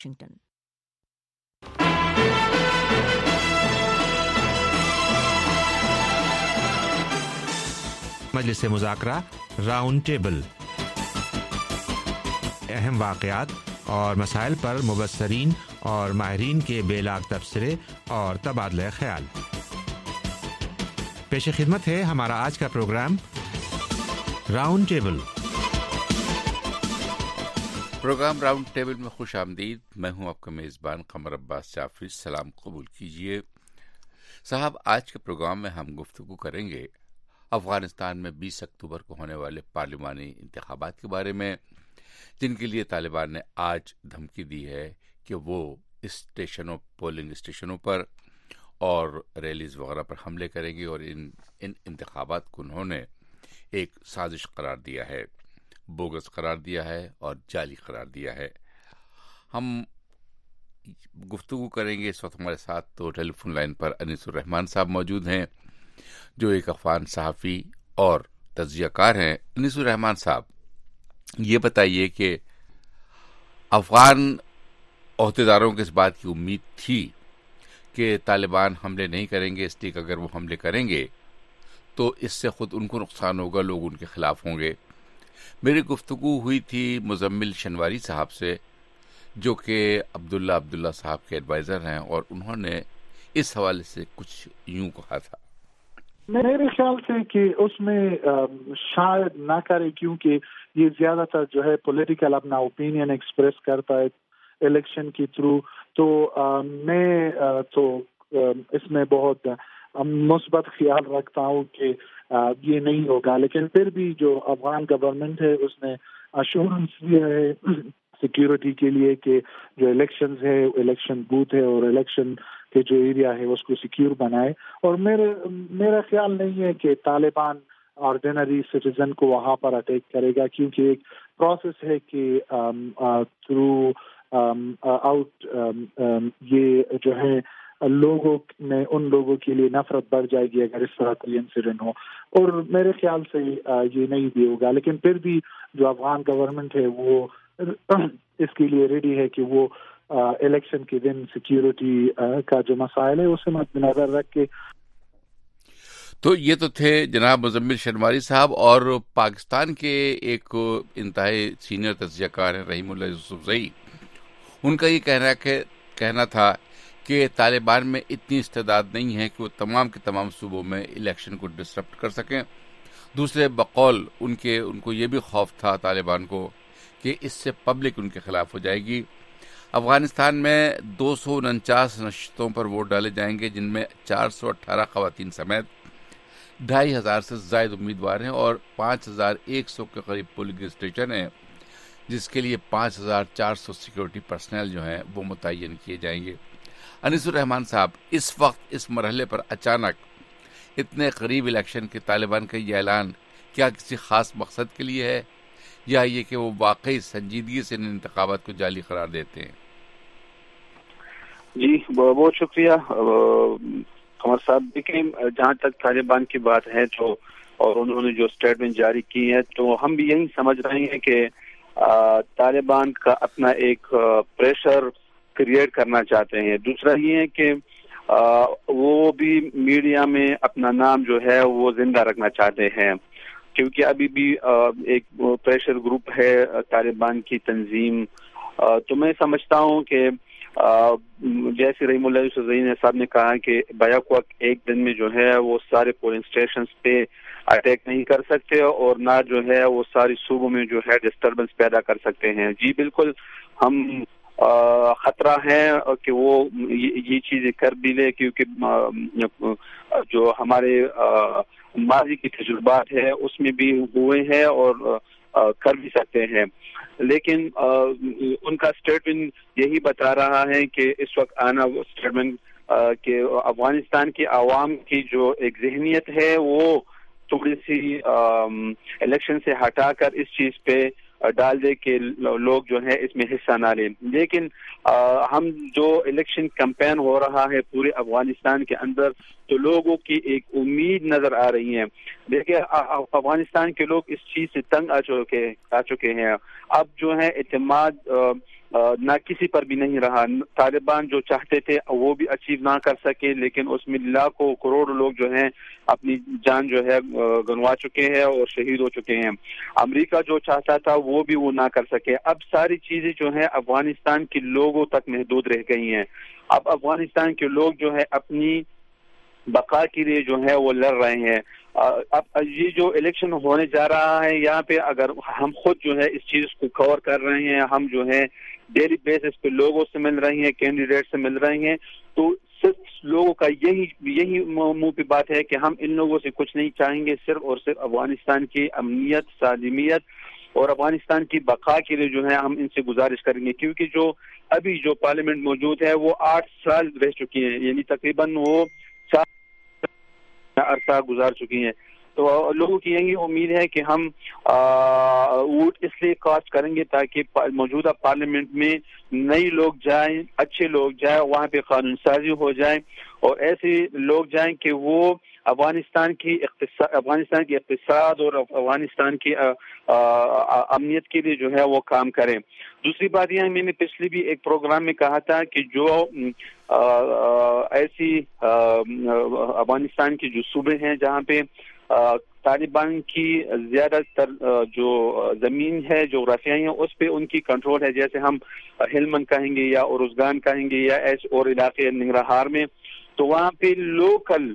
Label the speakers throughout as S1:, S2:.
S1: Washington.
S2: مجلس مذاکرہ round table, اہم واقعات اور مسائل پر مبصرین اور ماہرین کے بے لاگ تبصرے اور تبادلہ خیال۔ پیش خدمت ہے ہمارا آج کا program round table.
S3: Program round table میں خوش آمدید۔ میں ہوں آپ کا میزبان قمر عباس جعفری۔ سلام قبول کیجیے صاحب۔ آج کے پروگرام میں ہم گفتگو کریں گے افغانستان میں 20 اکتوبر کو ہونے والے پارلیمانی انتخابات کے بارے میں، جن کے لیے طالبان نے آج دھمکی دی ہے کہ وہ پولنگ اسٹیشنوں پر اور ریلیز وغیرہ پر حملے کریں گے، اور ان انتخابات کو انہوں نے ایک سازش قرار دیا ہے، بوگس قرار دیا ہے اور جعلی قرار دیا ہے۔ ہم گفتگو کریں گے۔ اس وقت ہمارے ساتھ تو ٹیلی فون لائن پر انیس الرحمان صاحب موجود ہیں، جو ایک افغان صحافی اور تجزیہ کار ہیں۔ انیس الرحمان صاحب، یہ بتائیے کہ افغان عہدیداروں کو اس بات کی امید تھی کہ طالبان حملے نہیں کریں گے، اس لیے کہ اگر وہ حملے کریں گے تو اس سے خود ان کو نقصان ہوگا، لوگ ان کے خلاف ہوں گے۔ میری گفتگو ہوئی تھی مزمل شنواری صاحب سے، جو کہ عبداللہ صاحب کے ایڈوائزر ہیں، اور انہوں نے اس حوالے سے کچھ یوں کہا تھا۔
S4: میرے خیال سے کہ اس میں شاید نہ کرے، کیونکہ یہ زیادہ تر جو ہے پولیٹیکل اپنا اوپینین ایکسپریس کرتا ہے الیکشن کے تھرو، تو میں تو اس میں بہت مثبت خیال رکھتا ہوں کہ یہ نہیں ہوگا۔ لیکن پھر بھی جو افغان گورنمنٹ ہے اس نے ایشورنس دیا ہے سیکیورٹی کے لیے کہ جو الیکشنز ہے، الیکشن بوتھ ہے اور الیکشن کے جو ایریا ہے اس کو سیکیور بنائے۔ اور میرا خیال نہیں ہے کہ طالبان آرڈینری سٹیزن کو وہاں پر اٹیک کرے گا، کیونکہ ایک پروسیس ہے کہ تھرو آؤٹ یہ جو ہے لوگوں میں ان لوگوں کے لیے نفرت بڑھ جائے گی اگر اس طرح کوئی انسیڈنٹ ہو، اور میرے خیال سے یہ نہیں بھی ہوگا۔ لیکن پھر بھی جو افغان گورنمنٹ ہے وہ اس کے لیے ریڈی ہے کہ وہ الیکشن کے دن سیکیورٹی کا جو مسائل ہے اسے مد نظر رکھ کے۔
S3: تو یہ تو تھے جناب مزمل شنواری صاحب، اور پاکستان کے ایک انتہائی سینئر تجزیہ کار ہیں رحیم اللہ یوسفزئی۔ ان کا یہ کہنا تھا کہ طالبان میں اتنی استعداد نہیں ہے کہ وہ تمام کے تمام صوبوں میں الیکشن کو ڈسرپٹ کر سکیں۔ دوسرے بقول ان کو یہ بھی خوف تھا طالبان کو کہ اس سے پبلک ان کے خلاف ہو جائے گی۔ افغانستان میں 249 نشستوں پر ووٹ ڈالے جائیں گے، جن میں 418 خواتین سمیت 2500 سے زائد امیدوار ہیں، اور 5100 کے قریب پولنگ اسٹیشن ہیں، جس کے لیے 5400 سیکورٹی پرسنل جو ہیں وہ متعین کیے جائیں گے۔ انیس الرحمان صاحب، اس وقت اس مرحلے پر اچانک اتنے قریب الیکشن کے طالبان کا یہ اعلان کیا کسی خاص مقصد کے لیے ہے، یا یہ کہ وہ واقعی سنجیدگی سے ان انتخابات کو جعلی قرار دیتے ہیں؟
S5: جی بہت شکریہ قمر صاحب۔ دیکھیں، جہاں تک طالبان کی بات ہے تو، اور انہوں نے جو اسٹیٹمنٹ جاری کی ہے، تو ہم بھی یہی سمجھ رہے ہیں کہ طالبان کا اپنا ایک پریشر کریٹ کرنا چاہتے ہیں۔ دوسرا یہ ہے کہ وہ بھی میڈیا میں اپنا نام جو ہے وہ زندہ رکھنا چاہتے ہیں، کیونکہ ابھی بھی ایک پریشر گروپ ہے طالبان کی تنظیم۔ تو میں سمجھتا ہوں کہ جیسے رحیم اللہ یوسفزئی صاحب نے کہا کہ بیک وقت ایک دن میں جو ہے وہ سارے پولنگ اسٹیشنز پہ اٹیک نہیں کر سکتے، اور نہ جو ہے وہ ساری صوبوں میں جو ہے ڈسٹربنس پیدا کر سکتے ہیں۔ جی بالکل، ہم خطرہ ہے کہ وہ یہ چیزیں کر بھی لے، کیونکہ جو ہمارے ماضی کی تجربات ہے اس میں بھی ہوئے ہیں اور کر بھی سکتے ہیں۔ لیکن ان کا اسٹیٹمنٹ یہی بتا رہا ہے کہ اس وقت آنا اسٹیٹمنٹ کہ افغانستان کی عوام کی جو ایک ذہنیت ہے وہ تھوڑی سی الیکشن سے ہٹا کر اس چیز پہ ڈال دے کہ لوگ جو ہے اس میں حصہ نہ لیں۔ لیکن ہم جو الیکشن کیمپین ہو رہا ہے پورے افغانستان کے اندر، تو لوگوں کی ایک امید نظر آ رہی ہے۔ دیکھیں، افغانستان کے لوگ اس چیز سے تنگ آ چکے ہیں۔ اب جو ہے اعتماد نہ کسی پر بھی نہیں رہا. طالبان جو چاہتے تھے وہ بھی اچیو نہ کر سکے, لیکن اس میں لاکھوں کروڑ لوگ جو ہیں اپنی جان جو ہے گنوا چکے ہیں اور شہید ہو چکے ہیں. امریکہ جو چاہتا تھا وہ بھی وہ نہ کر سکے. اب ساری چیزیں جو ہیں افغانستان کے لوگوں تک محدود رہ گئی ہیں. اب افغانستان کے لوگ جو ہے اپنی بقا کے لیے جو ہے وہ لڑ رہے ہیں. اب یہ جو الیکشن ہونے جا رہا ہے یہاں پہ اگر ہم خود جو ہے اس چیز کو کور کر رہے ہیں, ہم جو ہے ڈیلی بیسس پہ لوگوں سے مل رہے ہیں, کینڈیڈیٹ سے مل رہے ہیں, تو صرف لوگوں کا یہی منہ پہ بات ہے کہ ہم ان لوگوں سے کچھ نہیں چاہیں گے, صرف اور صرف افغانستان کی امنیت, سالمیت اور افغانستان کی بقا کے لیے جو ہے ہم ان سے گزارش کریں گے. کیونکہ جو ابھی جو پارلیمنٹ موجود ہے وہ 8 سال رہ چکی ہیں, یعنی تقریباً وہ عرصہ گزار چکی ہیں. تو لوگوں کی یہی امید ہے کہ ہم ووٹ اس لیے کاسٹ کریں گے تاکہ موجودہ پارلیمنٹ میں نئے لوگ جائیں, اچھے لوگ جائیں, وہاں پہ قانون سازی ہو جائے اور ایسے لوگ جائیں کہ وہ افغانستان کی اقتصاد اور افغانستان کی امنیت کے لیے جو ہے وہ کام کریں. دوسری بات یہ ہے, میں نے پچھلی بھی ایک پروگرام میں کہا تھا کہ جو ایسی افغانستان کے جو صوبے ہیں جہاں پہ طالبان کی زیادہ تر جو زمین ہے جغرافیائی ہے اس پہ ان کی کنٹرول ہے, جیسے ہم ہلمند کہیں گے یا اروزگان کہیں گے یا ایسے اور علاقے ننگرہار میں, تو وہاں پہ لوکل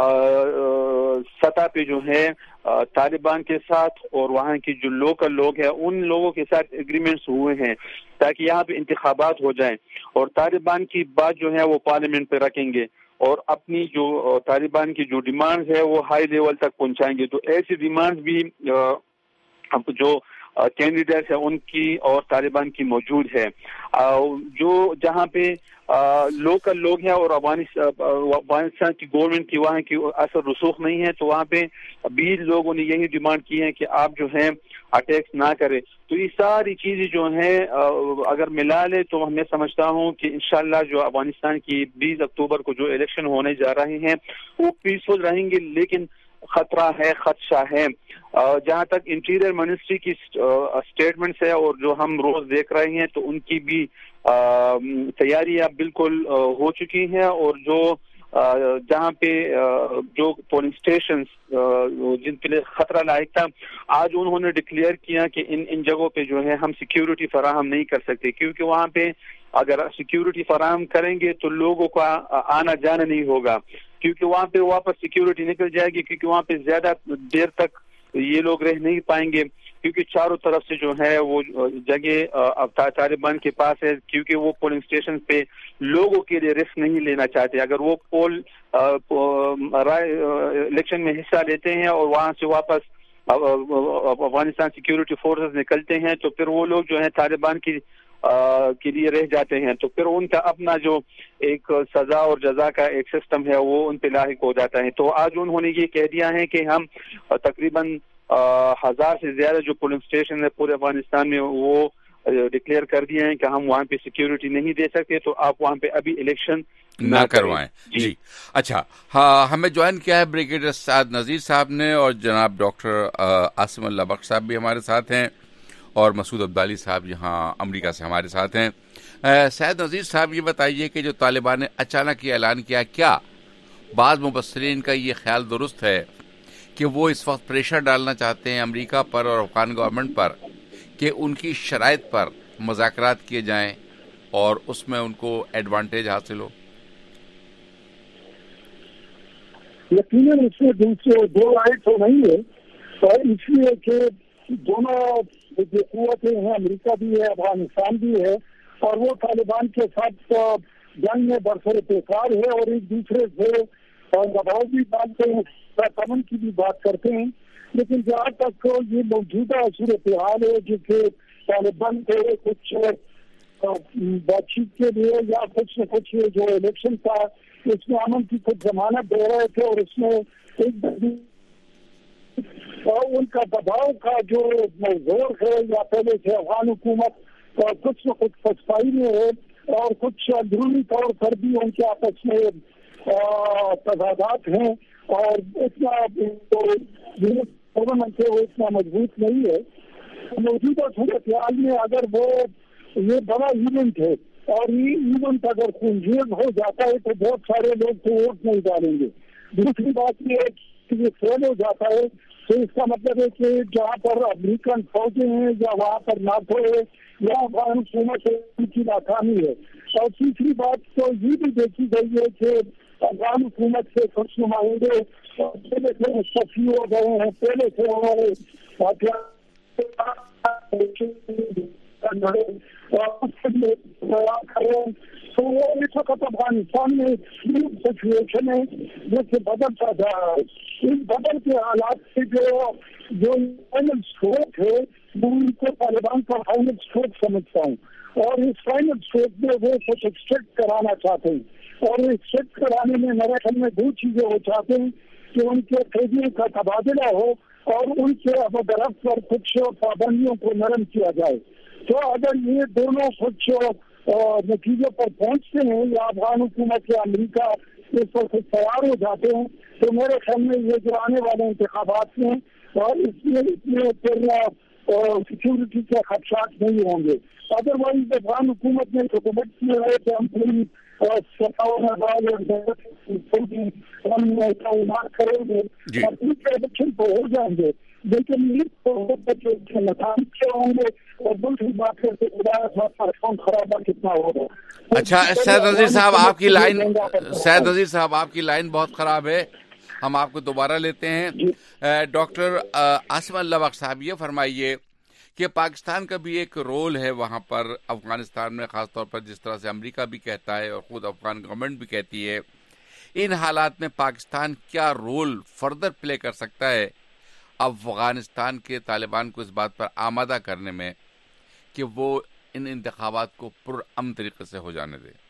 S5: سطح پہ جو ہے طالبان کے ساتھ اور وہاں کی جو لوکل لوگ ہیں ان لوگوں کے ساتھ ایگریمنٹس ہوئے ہیں تاکہ یہاں پہ انتخابات ہو جائیں اور طالبان کی بات جو ہے وہ پارلیمنٹ پہ رکھیں گے اور اپنی جو طالبان کی جو ڈیمانڈز ہے وہ ہائی لیول تک پہنچائیں گے. تو ایسی ڈیمانڈز بھی جو کینڈیڈیٹس ہیں ان کی اور طالبان کی موجود ہے. جو جہاں پہ لوکل لوگ ہیں اور افغانستان کی گورنمنٹ کی وہاں کی اثر رسوخ نہیں ہے, تو وہاں پہ بھی لوگوں نے یہی ڈیمانڈ کی ہے کہ آپ جو ہیں اٹیکس نہ کریں. تو یہ ساری چیزیں جو ہیں اگر ملا لے تو میں سمجھتا ہوں کہ انشاءاللہ جو افغانستان کی 20 اکتوبر کو جو الیکشن ہونے جا رہے ہیں وہ پیسفل رہیں گے, لیکن خطرہ ہے, خدشہ ہے. جہاں تک انٹیریئر منسٹری کی اسٹیٹمنٹس ہے اور جو ہم روز دیکھ رہے ہیں تو ان کی بھی تیاریاں بالکل ہو چکی ہیں اور جو جہاں پہ جو پولنگ اسٹیشنز جن کے لیے خطرہ لاحق تھا آج انہوں نے ڈکلیئر کیا کہ ان جگہوں پہ جو ہے ہم سیکیورٹی فراہم نہیں کر سکتے, کیونکہ وہاں پہ اگر سیکیورٹی فراہم کریں گے تو لوگوں کا آنا جانا نہیں ہوگا, کیونکہ وہاں پہ واپس سیکیورٹی نکل جائے گی, کیونکہ وہاں پہ زیادہ دیر تک یہ لوگ رہ نہیں پائیں گے, کیونکہ چاروں طرف سے جو ہے وہ جگہ طالبان کے پاس ہے, کیونکہ وہ پولنگ اسٹیشن پہ لوگوں کے لیے رسک نہیں لینا چاہتے. اگر وہ الیکشن میں حصہ لیتے ہیں اور وہاں سے واپس افغانستان سیکیورٹی فورسز نکلتے ہیں تو پھر وہ لوگ جو ہیں طالبان کے لیے رہ جاتے ہیں, تو پھر ان کا اپنا جو ایک سزا اور جزا کا ایک سسٹم ہے وہ ان پہ لاحق ہو جاتا ہے. تو آج انہوں نے یہ کہہ دیا ہے کہ ہم تقریباً 1000 سے زیادہ جو پولنگ اسٹیشن ہے پورے افغانستان میں وہ ڈکلیئر کر دیے ہیں کہ ہم وہاں پہ سیکیورٹی نہیں دے سکتے, تو آپ وہاں پہ ابھی الیکشن
S3: نہ کروائیں. جی اچھا, ہاں ہمیں جوائن کیا ہے بریگیڈیئر سعد نذیر صاحب نے, اور جناب ڈاکٹر عاصم اللہ بخش صاحب بھی ہمارے ساتھ ہیں, اور مسعود عبدالی صاحب یہاں امریکہ سے ہمارے ساتھ ہیں. سعد نذیر صاحب یہ بتائیے کہ جو طالبان نے اچانک یہ اعلان کیا بعض مبصرین کا یہ خیال درست ہے کہ وہ اس وقت پریشر ڈالنا چاہتے ہیں امریکہ پر اور افغان گورنمنٹ پر کہ ان کی شرائط پر مذاکرات کیے جائیں اور اس میں ان کو ایڈوانٹیج حاصل ہو؟
S1: یقیناً اس میں دو رائے تو نہیں ہے, اور اس لیے کہ دونوں جو قوتیں ہیں امریکہ بھی ہے افغانستان بھی ہے, اور وہ طالبان کے ساتھ جنگ میں برسر پیکار ہے اور ایک دوسرے سے دباؤ بھی ڈالتے ہیں, امن کی بھی بات کرتے ہیں. لیکن جہاں تک یہ موجودہ صورتحال ہے جو کہ طالبان کو کچھ بات چیت کے لیے یا کچھ نہ کچھ جو الیکشن تھا اس میں امن کی کچھ ضمانت دے رہے تھے, اور اس میں ایک ان کا دباؤ کا جو زور ہے یا پہلے سے افغان حکومت کچھ نہ کچھ پسپائی میں ہے, اور کچھ اندرونی طور پر بھی ان کے آپس میں تضادات ہیں, اور اتنا گورنمنٹ ہے وہ اتنا مضبوط نہیں ہے. موجودہ صورتحال میں اگر وہ یہ بڑا ایونٹ ہے، اور یہ ایونٹ اگر خونریز ہو جاتا ہے تو بہت سارے لوگ تو ووٹ نہیں ڈالیں گے۔ دوسری بات یہ ہے کہ یہ فیل ہو جاتا ہے تو اس کا مطلب ہے کہ جہاں پر امریکن فوجیں ہیں یا وہاں پر ناٹو ہے یا افغان حکومت ہے، ان کی ناکامی ہے۔ اور تیسری بات تو یہ بھی دیکھی گئی ہے کہ افغان حکومت سے کچھ نمائندے پہلے سے مستعفی ہو گئے ہیں، پہلے سے ہمارے تو وہ اس وقت افغانستان میں سچویشن ہے جو کہ بدلتا جا رہا ہے۔ اس بدل کے حالات سے جو فائنل اسٹروک ہے وہ ان کو طالبان کا فائنل اسٹروک سمجھتا ہوں، اور اس فائنل اسٹروک میں وہ کچھ ایکسٹریکٹ کرانا چاہتے ہیں، اور ایکسٹریکٹ کرانے میں میرے خیال میں 2 چیزیں وہ چاہتے ہیں کہ ان کے قیدیوں کا تبادلہ ہو اور ان کے درخت پر کچھ پابندیوں کو نرم کیا جائے۔ تو اگر یہ دونوں کچھ نتیجے پر پہنچتے ہیں یا افغان حکومت یا امریکہ اس پر تیار ہو جاتے ہیں تو میرے خیال میں یہ جو آنے والے انتخابات ہیں اور اس میں پھر سیکورٹی کے خدشات نہیں ہوں گے۔ ادروائز افغان حکومت نے حکومت کی ہے کہ ہم پوری تعینات کریں گے، الیکشن تو ہو جائیں گے، لیکن نتائج کیا ہوں گے اور دوسری بات کرتے خرابہ کتنا ہوگا۔
S3: اچھا سید نذیر صاحب آپ کی لائن بہت خراب ہے، ہم آپ کو دوبارہ لیتے ہیں۔ ڈاکٹر عاصم اللہ بخش صاحب یہ فرمائیے کہ پاکستان کا بھی ایک رول ہے وہاں پر افغانستان میں، خاص طور پر جس طرح سے امریکہ بھی کہتا ہے اور خود افغان گورنمنٹ بھی کہتی ہے، ان حالات میں پاکستان کیا رول فردر پلے کر سکتا ہے افغانستان کے طالبان کو اس بات پر آمادہ کرنے میں کہ وہ ان انتخابات کو پرامن طریقے سے ہو جانے دے؟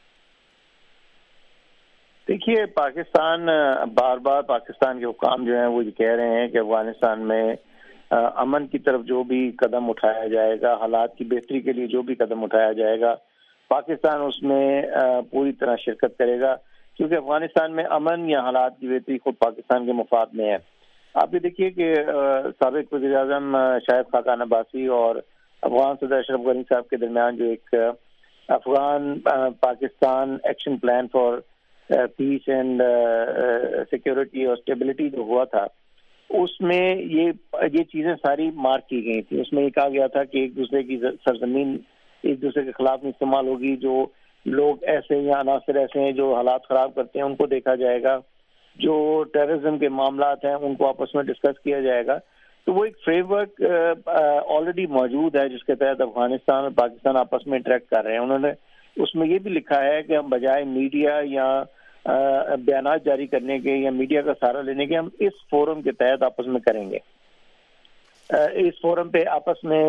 S6: دیکھیے، پاکستان بار بار پاکستان کے حکام جو ہیں وہ یہ کہہ رہے ہیں کہ افغانستان میں امن کی طرف جو بھی قدم اٹھایا جائے گا، حالات کی بہتری کے لیے جو بھی قدم اٹھایا جائے گا، پاکستان اس میں پوری طرح شرکت کرے گا، کیونکہ افغانستان میں امن یا حالات کی بہتری خود پاکستان کے مفاد میں ہے۔ آپ یہ دیکھیے کہ سابق وزیر اعظم شاہد خاقان عباسی اور افغان صدر اشرف غنی صاحب کے درمیان جو ایک Afghan Pakistan action plan for peace and security اور اسٹیبلٹی جو ہوا تھا، اس میں یہ چیزیں ساری مارک کی گئی تھی۔ اس میں یہ کہا گیا تھا کہ ایک دوسرے کی سرزمین ایک دوسرے کے خلاف نہیں استعمال ہوگی، جو لوگ ایسے یا عناصر ایسے ہیں جو حالات خراب کرتے ہیں ان کو دیکھا جائے گا، جو ٹیررزم کے معاملات ہیں ان کو آپس میں ڈسکس کیا جائے گا۔ تو وہ ایک فریم ورک آلریڈی موجود ہے جس کے تحت افغانستان اور پاکستان آپس میں انٹریکٹ کر رہے ہیں۔ انہوں نے اس میں یہ بھی لکھا ہے کہ ہم بجائے میڈیا یا بیانات جاری کرنے کے یا میڈیا کا سہارا لینے کے، ہم اس فورم کے تحت آپس میں کریں گے، اس فورم پہ آپس میں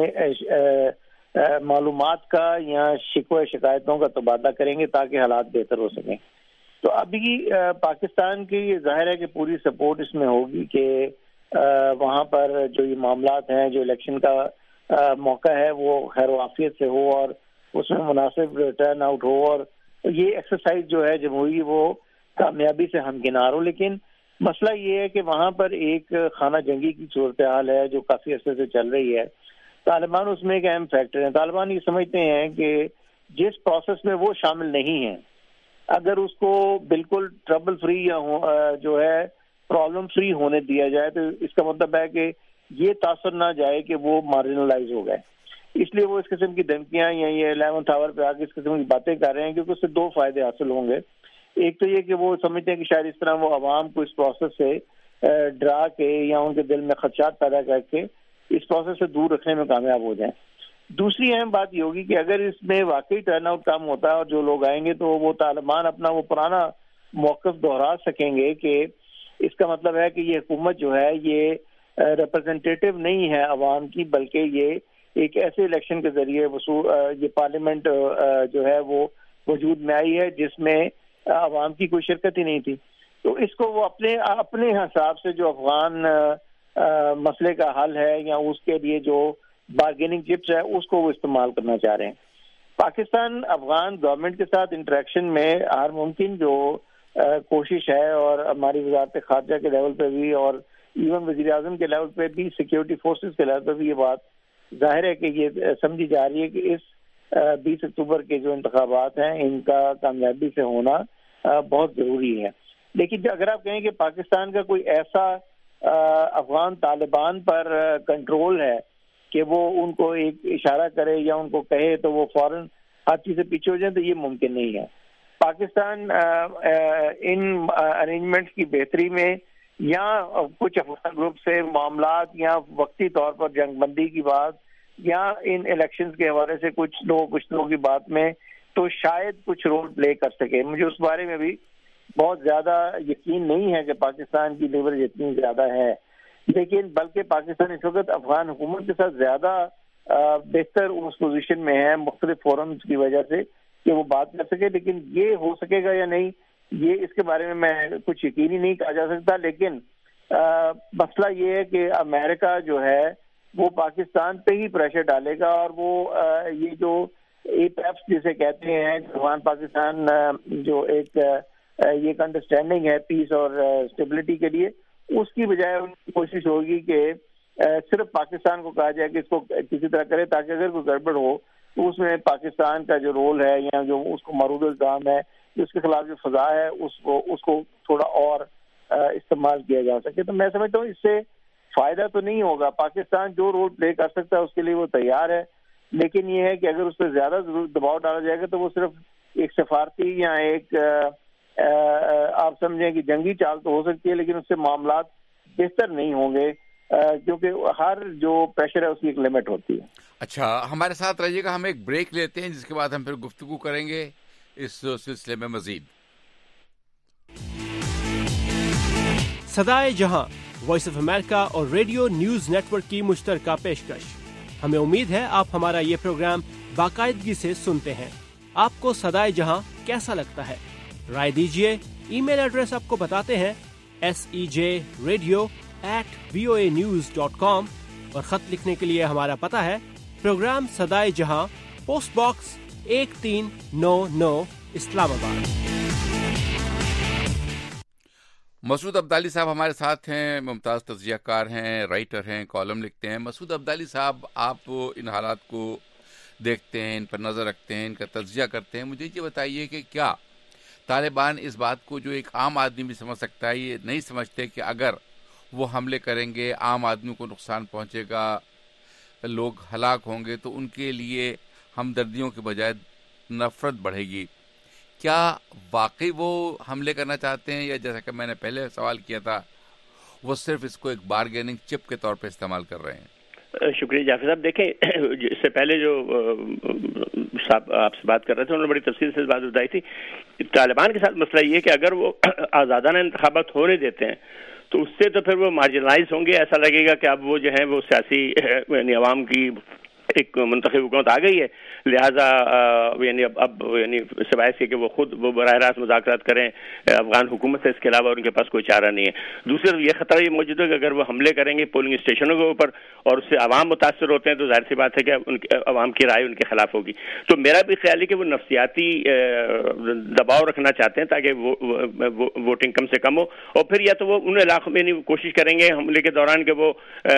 S6: معلومات کا یا شکوہ شکایتوں کا تبادلہ کریں گے تاکہ حالات بہتر ہو سکیں۔ تو ابھی پاکستان کی یہ ظاہر ہے کہ پوری سپورٹ اس میں ہوگی کہ وہاں پر جو یہ معاملات ہیں، جو الیکشن کا موقع ہے وہ خیر و عافیت سے ہو اور اس میں مناسب ٹرن آؤٹ ہو، اور یہ ایکسرسائز جو ہے جمہوری وہ کامیابی سے ہمکنار ہو۔ لیکن مسئلہ یہ ہے کہ وہاں پر ایک خانہ جنگی کی صورتحال ہے جو کافی عرصے سے چل رہی ہے۔ طالبان اس میں ایک اہم فیکٹر ہیں۔ طالبان یہ سمجھتے ہیں کہ جس پروسیس میں وہ شامل نہیں ہیں، اگر اس کو بالکل ٹربل فری یا جو ہے پرابلم فری ہونے دیا جائے تو اس کا مطلب ہے کہ یہ تاثر نہ جائے کہ وہ مارجنلائز ہو گئے۔ اس لیے وہ اس قسم کی دھمکیاں یا یہ 11th آور پہ آگے اس قسم کی باتیں کر رہے ہیں، کیونکہ اس سے 2 فائدے حاصل ہوں گے۔ ایک تو یہ کہ وہ سمجھتے ہیں کہ شاید اس طرح وہ عوام کو اس پروسیس سے ڈرا کے یا ان کے دل میں خدشات پیدا کر کے اس پروسیس سے دور رکھنے میں کامیاب ہو جائیں۔ دوسری اہم بات یہ ہوگی کہ اگر اس میں واقعی ٹرن آؤٹ کم ہوتا ہے اور جو لوگ آئیں گے تو وہ طالبان اپنا وہ پرانا موقف دہرا سکیں گے کہ اس کا مطلب ہے کہ یہ حکومت جو ہے یہ ریپرزنٹیٹیو نہیں ہے عوام کی، بلکہ یہ ایک ایسے الیکشن کے ذریعے یہ پارلیمنٹ جو ہے وہ وجود میں آئی ہے جس میں عوام کی کوئی شرکت ہی نہیں تھی۔ تو اس کو وہ اپنے حساب سے جو افغان مسئلے کا حل ہے یا اس کے لیے جو بارگیننگ چپس ہے اس کو وہ استعمال کرنا چاہ رہے ہیں۔ پاکستان افغان گورنمنٹ کے ساتھ انٹریکشن میں ہر ممکن جو کوشش ہے، اور ہماری وزارت خارجہ کے لیول پہ بھی اور ایون وزیر اعظم کے لیول پہ بھی، سیکیورٹی فورسز کے لیول پہ بھی یہ بات ظاہر ہے کہ یہ سمجھی جا رہی ہے کہ اس 20 اکتوبر کے جو انتخابات ہیں ان کا کامیابی سے ہونا بہت ضروری ہے. لیکن اگر آپ کہیں کہ پاکستان کا کوئی ایسا افغان طالبان پر کنٹرول ہے کہ وہ ان کو ایک اشارہ کرے یا ان کو کہے تو وہ فوراً ہر چیز سے پیچھے ہو جائیں، تو یہ ممکن نہیں ہے. پاکستان ان ارینجمنٹس کی بہتری میں یا کچھ افغان گروپ سے معاملات یا وقتی طور پر جنگ بندی کی بات یا ان الیکشنز کے حوالے سے کچھ لوگوں کی بات میں تو شاید کچھ رول پلے کر سکے. مجھے اس بارے میں بھی بہت زیادہ یقین نہیں ہے کہ پاکستان کی لیوریج اتنی زیادہ ہے، لیکن بلکہ پاکستان اس وقت افغان حکومت کے ساتھ زیادہ بہتر اس پوزیشن میں ہے مختلف فورمز کی وجہ سے کہ وہ بات کر سکے. لیکن یہ ہو سکے گا یا نہیں، یہ اس کے بارے میں کچھ یقینی نہیں کہا جا سکتا. لیکن مسئلہ یہ ہے کہ امریکہ جو ہے وہ پاکستان پہ ہی پریشر ڈالے گا، اور وہ یہ جو ایپیپس جسے کہتے ہیں افغان پاکستان جو ایک یہ ایک انڈرسٹینڈنگ ہے پیس اور اسٹیبلٹی کے لیے، اس کی بجائے ان کی کوشش ہوگی کہ صرف پاکستان کو کہا جائے کہ اس کو کسی طرح کرے، تاکہ اگر کوئی گڑبڑ ہو تو اس میں پاکستان کا جو رول ہے یا جو اس کو معروض الزام ہے، اس کے خلاف جو فضا ہے، اس کو تھوڑا اور استعمال کیا جا سکے. تو میں سمجھتا ہوں اس سے فائدہ تو نہیں ہوگا. پاکستان جو رول پلے کر سکتا ہے اس کے لیے وہ تیار ہے، لیکن یہ ہے کہ اگر اس پہ زیادہ دباؤ ڈالا جائے گا تو وہ صرف ایک سفارتی یا ایک آپ سمجھیں کہ جنگی چال تو ہو سکتی ہے، لیکن اس سے معاملات بہتر نہیں ہوں گے، کیونکہ ہر جو پریشر ہے اس کی ایک لمٹ ہوتی ہے.
S3: اچھا، ہمارے ساتھ رہیے گا، ہم ایک بریک لیتے ہیں جس کے بعد ہم پھر گفتگو کریں گے اس سلسلے میں مزید.
S7: صدائے جہاں وائس آف امریکہ اور ریڈیو نیوز نیٹ ورک کی مشترکہ پیشکش. ہمیں امید ہے آپ ہمارا یہ پروگرام باقاعدگی سے سنتے ہیں. آپ کو صدائے جہاں کیسا لگتا ہے؟ رائے دیجیے. ای میل ایڈریس آپ کو بتاتے ہیں sejradio@voanews.com، اور خط لکھنے کے لیے ہمارا پتہ ہے پروگرام صدائے جہاں، پوسٹ باکس 1399 اسلام آباد.
S3: مسعود عبدالی صاحب ہمارے ساتھ ہیں، ممتاز تجزیہ کار ہیں، رائٹر ہیں، کالم لکھتے ہیں. مسعود عبدالی صاحب، آپ ان حالات کو دیکھتے ہیں، ان پر نظر رکھتے ہیں، ان کا تجزیہ کرتے ہیں. مجھے یہ بتائیے کہ کیا طالبان اس بات کو جو ایک عام آدمی بھی سمجھ سکتا ہے، یہ نہیں سمجھتے کہ اگر وہ حملے کریں گے، عام آدمی کو نقصان پہنچے گا، لوگ ہلاک ہوں گے، تو ان کے لیے ہمدردیوں کے بجائے نفرت بڑھے گی؟ کیا واقعی وہ حملے کرنا چاہتے ہیں، یا جیسا کہ میں نے پہلے سوال کیا تھا، وہ صرف اس کو ایک بارگیننگ چپ کے طور پہ استعمال کر رہے ہیں؟
S8: شکریہ جعفر صاحب. دیکھیں، اس سے پہلے جو صاحب آپ سے بات کر رہے تھے انہوں نے بڑی تفصیل سے بات بتائی تھی. طالبان کے ساتھ مسئلہ یہ ہے کہ اگر وہ آزادانہ انتخابات ہونے دیتے ہیں تو اس سے تو پھر وہ مارجنلائز ہوں گے. ایسا لگے گا کہ اب وہ جو ہے وہ سیاسی یعنی عوام کی ایک منتخب حکومت آ گئی ہے، لہٰذا یعنی اب یعنی سوائے اس کے کہ وہ خود وہ براہ راست مذاکرات کریں افغان حکومت سے، اس کے علاوہ ان کے پاس کوئی چارہ نہیں ہے. دوسری طرف یہ خطرہ یہ موجود ہے کہ اگر وہ حملے کریں گے پولنگ اسٹیشنوں کے اوپر اور اس سے عوام متاثر ہوتے ہیں تو ظاہر سی بات ہے کہ ان عوام کی رائے ان کے خلاف ہوگی. تو میرا بھی خیال ہے کہ وہ نفسیاتی دباؤ رکھنا چاہتے ہیں تاکہ ووٹنگ کم سے کم ہو، اور پھر یا تو وہ ان علاقوں میں کوشش کریں گے حملے کے دوران کہ وہ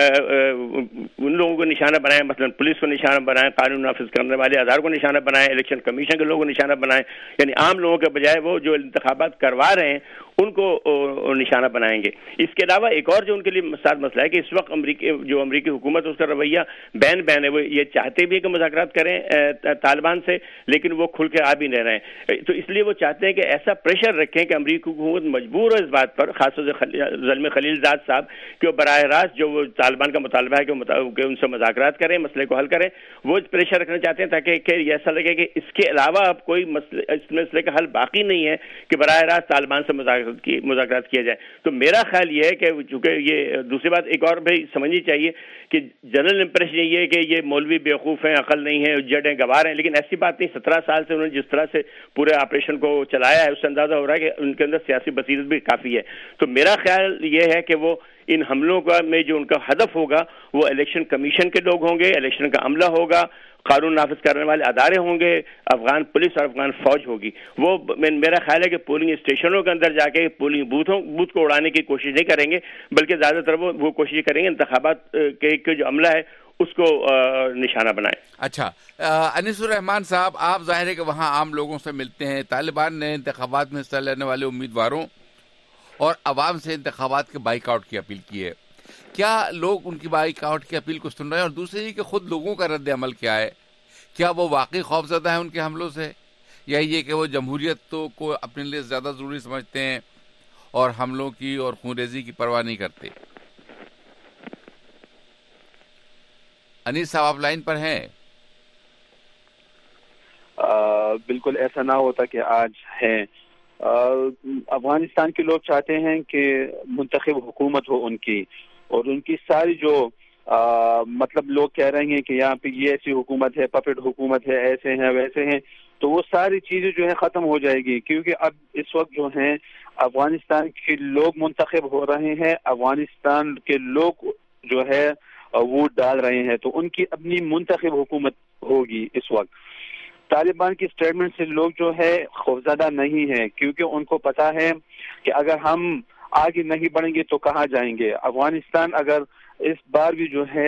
S8: ان لوگوں کو نشانہ بنائیں، مثلا پولیس کو نشانہ بنائیں، قانون نافذ کرنے والے اداروں کو نشانہ بنائیں، الیکشن کمیشن کے لوگوں کو نشانہ بنائیں، یعنی عام لوگوں کے بجائے وہ جو انتخابات کروا رہے ہیں ان کو نشانہ بنائیں گے. اس کے علاوہ ایک اور جو ان کے لیے ساتھ مسئلہ ہے کہ اس وقت امریکی حکومت اس کا رویہ بین ہے، وہ یہ چاہتے بھی کہ مذاکرات کریں طالبان سے، لیکن وہ کھل کے آ بھی نہیں رہے ہیں. تو اس لیے وہ چاہتے ہیں کہ ایسا پریشر رکھیں کہ امریکی حکومت مجبور ہو اس بات پر، خاص طور سے زلمے خلیل زاد صاحب، کہ وہ براہ راست جو وہ طالبان کا مطالبہ ہے کہ ان سے مذاکرات کریں، مسئلے کو حل کریں، وہ پریشر رکھنا چاہتے ہیں تاکہ ایسا لگے کہ اس کے علاوہ اب کوئی مسئلے کا حل باقی نہیں ہے کہ براہ راست طالبان سے مذاکرات کیا جائے. تو میرا خیال یہ ہے کہ چونکہ یہ دوسری بات ایک اور بھی سمجھنی چاہیے کہ جنرل امپریشن یہ ہے کہ یہ مولوی بیوقوف ہیں، عقل نہیں ہے، جڑ ہیں، گوار ہیں، لیکن ایسی بات نہیں. 17 سال سے انہوں نے جس طرح سے پورے آپریشن کو چلایا ہے اس سے اندازہ ہو رہا ہے کہ ان کے اندر سیاسی بصیرت بھی کافی ہے. تو میرا خیال یہ ہے کہ وہ ان حملوں کا میں جو ان کا ہدف ہوگا وہ الیکشن کمیشن کے لوگ ہوں گے، الیکشن کا عملہ ہوگا، قانون نافذ کرنے والے ادارے ہوں گے، افغان پولیس اور افغان فوج ہوگی. وہ میرا خیال ہے کہ پولنگ اسٹیشنوں کے اندر جا کے پولنگ بوتھ کو اڑانے کی کوشش نہیں کریں گے، بلکہ زیادہ تر وہ کوشش کریں گے انتخابات کے جو عملہ ہے اس کو نشانہ بنائیں.
S3: اچھا انیس الرحمان صاحب، آپ ظاہر ہے کہ وہاں عام لوگوں سے ملتے ہیں. طالبان نے انتخابات میں حصہ لینے والے امیدواروں اور عوام سے انتخابات کے بائیک آؤٹ کی اپیل کی ہے. کیا لوگ ان کی بائیک آؤٹ کی اپیل کو سن رہے ہیں؟ اور دوسرے یہ کہ خود لوگوں کا رد عمل کیا ہے؟ کیا وہ واقعی خوفزدہ ہیں ان کے حملوں سے، یا یہ کہ وہ جمہوریت کو اپنے لیے زیادہ ضروری سمجھتے ہیں اور حملوں کی اور خونریزی کی پرواہ نہیں کرتے؟ انیس صاحب آپ لائن پر ہیں؟
S5: بالکل ایسا نہ ہوتا کہ آج ہیں. افغانستان کے لوگ چاہتے ہیں کہ منتخب حکومت ہو ان کی، اور ان کی ساری جو مطلب لوگ کہہ رہے ہیں کہ یہاں پہ یہ ایسی حکومت ہے، پپٹ حکومت ہے، ایسے ہیں ویسے ہیں، تو وہ ساری چیزیں جو ہے ختم ہو جائے گی. کیونکہ اب اس وقت جو ہیں افغانستان کے لوگ منتخب ہو رہے ہیں، افغانستان کے لوگ جو ہے ووٹ ڈال رہے ہیں، تو ان کی اپنی منتخب حکومت ہوگی. اس وقت طالبان کی اسٹیٹمنٹ سے لوگ جو ہے خوفزدہ نہیں ہیں، کیونکہ ان کو پتا ہے کہ اگر ہم آگے نہیں بڑھیں گے تو کہاں جائیں گے. افغانستان اگر اس بار بھی جو ہے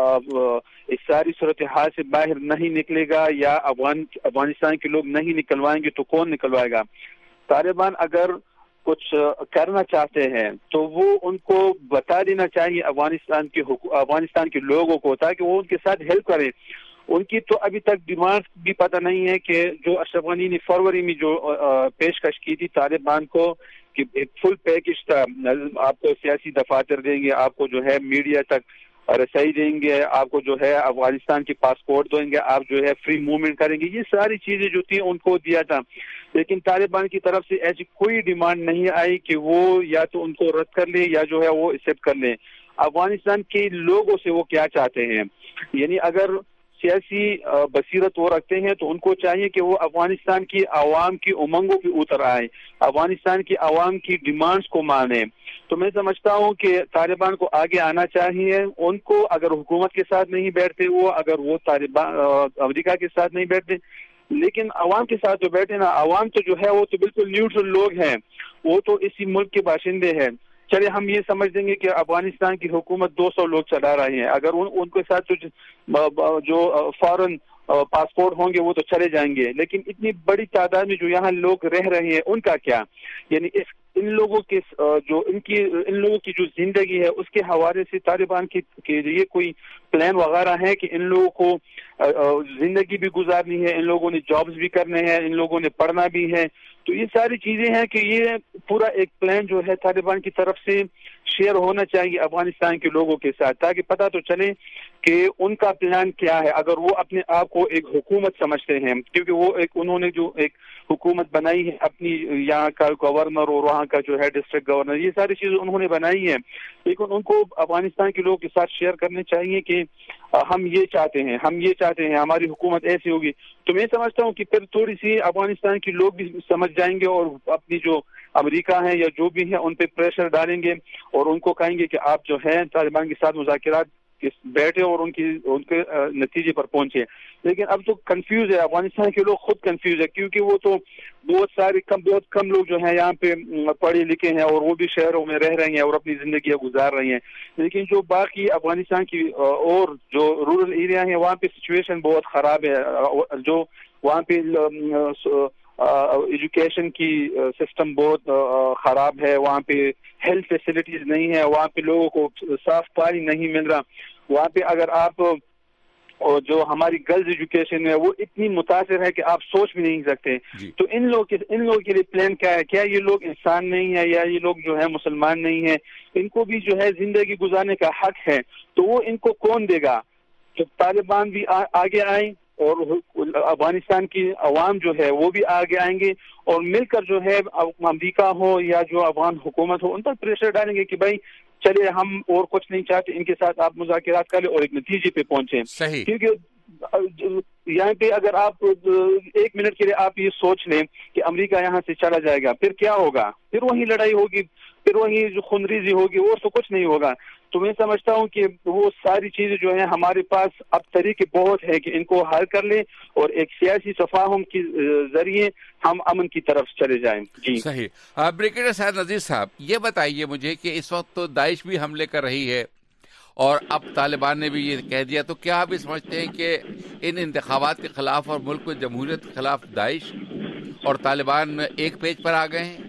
S5: اس ساری صورتحال سے باہر نہیں نکلے گا، یا افغانستان کے لوگ نہیں نکلوائیں گے، تو کون نکلوائے گا؟ طالبان اگر کچھ کرنا چاہتے ہیں تو وہ ان کو بتا دینا چاہیے افغانستان کے لوگوں کو، تاکہ وہ ان کے ساتھ ہیلپ کریں. ان کی تو ابھی تک ڈیمانڈ بھی پتہ نہیں ہے کہ جو اشرف غنی نے فروری میں جو پیشکش کی تھی طالبان کو کہ ایک فل پیکج تھا، آپ کو سیاسی دفاتر دیں گے، آپ کو جو ہے میڈیا تک رسائی دیں گے، آپ کو جو ہے افغانستان کی پاسپورٹ دیں گے، آپ جو ہے فری موومنٹ کریں گے، یہ ساری چیزیں جو تھیں ان کو دیا تھا. لیکن طالبان کی طرف سے ایسی کوئی ڈیمانڈ نہیں آئی کہ وہ یا تو ان کو رد کر لیں یا جو ہے وہ ایکسیپٹ کر لیں. افغانستان کے لوگوں سے وہ کیا چاہتے ہیں؟ یعنی اگر سیاسی بصیرت وہ رکھتے ہیں تو ان کو چاہیے کہ وہ افغانستان کی عوام کی امنگوں پہ اتر آئے، افغانستان کی عوام کی ڈیمانڈز کو مانیں. تو میں سمجھتا ہوں کہ طالبان کو آگے آنا چاہیے. ان کو اگر حکومت کے ساتھ نہیں بیٹھتے، وہ اگر وہ طالبان امریکہ کے ساتھ نہیں بیٹھتے، لیکن عوام کے ساتھ جو بیٹھے نا، عوام تو جو ہے وہ تو بالکل نیوٹرل لوگ ہیں، وہ تو اسی ملک کے باشندے ہیں. چلے ہم یہ سمجھ دیں گے کہ افغانستان کی حکومت 200 لوگ چلا رہے ہیں، اگر ان کے ساتھ جو فارن پاسپورٹ ہوں گے وہ تو چلے جائیں گے، لیکن اتنی بڑی تعداد میں جو یہاں لوگ رہ رہے ہیں ان کا کیا؟ یعنی ان لوگوں کی جو زندگی ہے اس کے حوالے سے طالبان کے لیے کوئی پلان وغیرہ ہے کہ ان لوگوں کو زندگی بھی گزارنی ہے، ان لوگوں نے جابز بھی کرنے ہیں، ان لوگوں نے پڑھنا بھی ہے. تو یہ ساری چیزیں ہیں کہ یہ پورا ایک پلان جو ہے طالبان کی طرف سے شیئر ہونا چاہیے افغانستان کے لوگوں کے ساتھ، تاکہ پتہ تو چلے کہ ان کا پلان کیا ہے. اگر وہ اپنے آپ کو ایک حکومت سمجھتے ہیں، کیونکہ وہ انہوں نے جو ایک حکومت بنائی ہے اپنی، یہاں کا گورنر اور وہاں کا جو ہے ڈسٹرکٹ گورنر، یہ ساری چیزیں انہوں نے بنائی ہیں، لیکن ان کو افغانستان کے لوگوں کے ساتھ شیئر کرنے چاہیے کہ ہم یہ چاہتے ہیں، ہماری حکومت ایسی ہوگی. تو میں سمجھتا ہوں کہ پھر تھوڑی سی افغانستان کے لوگ بھی سمجھ جائیں گے اور اپنی جو امریکہ ہیں یا جو بھی ہیں ان پہ پریشر ڈالیں گے اور ان کو کہیں گے کہ آپ جو ہے طالبان کے ساتھ مذاکرات بیٹھے اور ان کے نتیجے پر پہنچے. لیکن اب تو کنفیوز ہے، افغانستان کے لوگ خود کنفیوز ہے، کیونکہ وہ تو بہت کم لوگ جو ہیں یہاں پہ پڑھے لکھے ہیں اور وہ بھی شہروں میں رہ رہے ہیں اور اپنی زندگیاں گزار رہی ہیں. لیکن جو باقی افغانستان کی اور جو رورل ایریا ہیں وہاں پہ سچویشن بہت خراب ہے. جو وہاں پہ ایجوکیشن کی سسٹم بہت خراب ہے، وہاں پہ ہیلتھ فیسلٹیز نہیں ہے، وہاں پہ لوگوں کو صاف پانی نہیں مل رہا. وہاں پہ اگر آپ جو ہماری گرلز ایجوکیشن ہے وہ اتنی متاثر ہے کہ آپ سوچ بھی نہیں سکتے. تو ان لوگوں کے لیے پلان کیا ہے؟ کیا یہ لوگ انسان نہیں ہے یا یہ لوگ جو ہے مسلمان نہیں ہیں؟ ان کو بھی جو ہے زندگی گزارنے کا حق ہے، تو وہ ان کو کون دے گا؟ تو طالبان بھی آگے آئیں اور افغانستان کی عوام جو ہے وہ بھی آگے آئیں گے اور مل کر جو ہے امریکہ ہو یا جو افغان حکومت ہو ان پر پریشر ڈالیں گے کہ بھائی چلے ہم اور کچھ نہیں چاہتے، ان کے ساتھ آپ مذاکرات کریں اور ایک نتیجے پہ پہنچیں.
S3: صحیح.
S5: کیونکہ یہاں پہ اگر آپ 1 منٹ کے لیے آپ یہ سوچ لیں کہ امریکہ یہاں سے چلا جائے گا، پھر کیا ہوگا؟ پھر وہی لڑائی ہوگی، پھر وہی جو خونریزی ہوگی، اور تو کچھ نہیں ہوگا. تو میں سمجھتا ہوں کہ وہ ساری چیزیں جو ہیں ہمارے پاس اب طریقے بہت ہے کہ ان کو حل کر لیں اور ایک سیاسی تفاہم کے ذریعے ہم امن کی طرف چلے جائیں. جی
S3: صحیح. بریگیڈیئر سعد نذیر صاحب، یہ بتائیے مجھے کہ اس وقت تو داعش بھی حملے کر رہی ہے اور اب طالبان نے بھی یہ کہہ دیا، تو کیا آپ یہ سمجھتے ہیں کہ ان انتخابات کے خلاف اور ملک و جمہوریت کے خلاف داعش اور طالبان ایک پیج پر آ گئے ہیں؟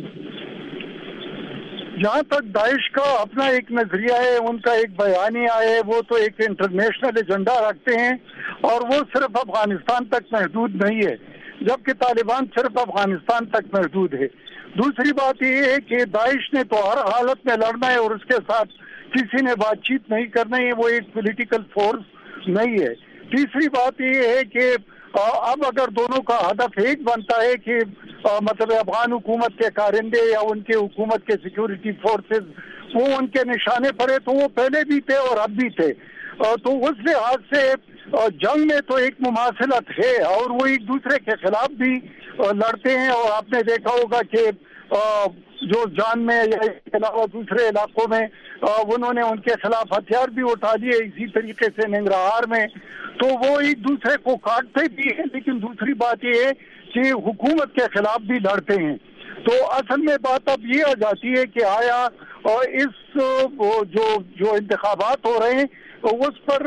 S1: جہاں تک داعش کا اپنا ایک نظریہ ہے، ان کا ایک بیانیہ ہے، وہ تو ایک انٹرنیشنل ایجنڈا رکھتے ہیں اور وہ صرف افغانستان تک محدود نہیں ہے، جبکہ طالبان صرف افغانستان تک محدود ہے۔ دوسری بات یہ ہے کہ داعش نے تو ہر حالت میں لڑنا ہے اور اس کے ساتھ کسی نے بات چیت نہیں کرنا ہے، وہ ایک پولیٹیکل فورس نہیں ہے۔ تیسری بات یہ ہے کہ اب اگر دونوں کا ہدف ایک بنتا ہے کہ مطلب افغان حکومت کے کارندے یا ان کے حکومت کے سیکیورٹی فورسز وہ ان کے نشانے پر ہے، تو وہ پہلے بھی تھے اور اب بھی تھے، تو اس لحاظ سے جنگ میں تو ایک مماثلت ہے اور وہ ایک دوسرے کے خلاف بھی لڑتے ہیں۔ اور آپ نے دیکھا ہوگا کہ جو جان میں یا اس کے علاوہ دوسرے علاقوں میں انہوں نے ان کے خلاف ہتھیار بھی اٹھا لیے، اسی طریقے سے ننگرہار میں، تو وہ ایک دوسرے کو کاٹتے بھی ہیں، لیکن دوسری بات یہ ہے کہ حکومت کے خلاف بھی لڑتے ہیں۔ تو اصل میں بات اب یہ آ جاتی ہے کہ آیا اس جو انتخابات ہو رہے ہیں اس پر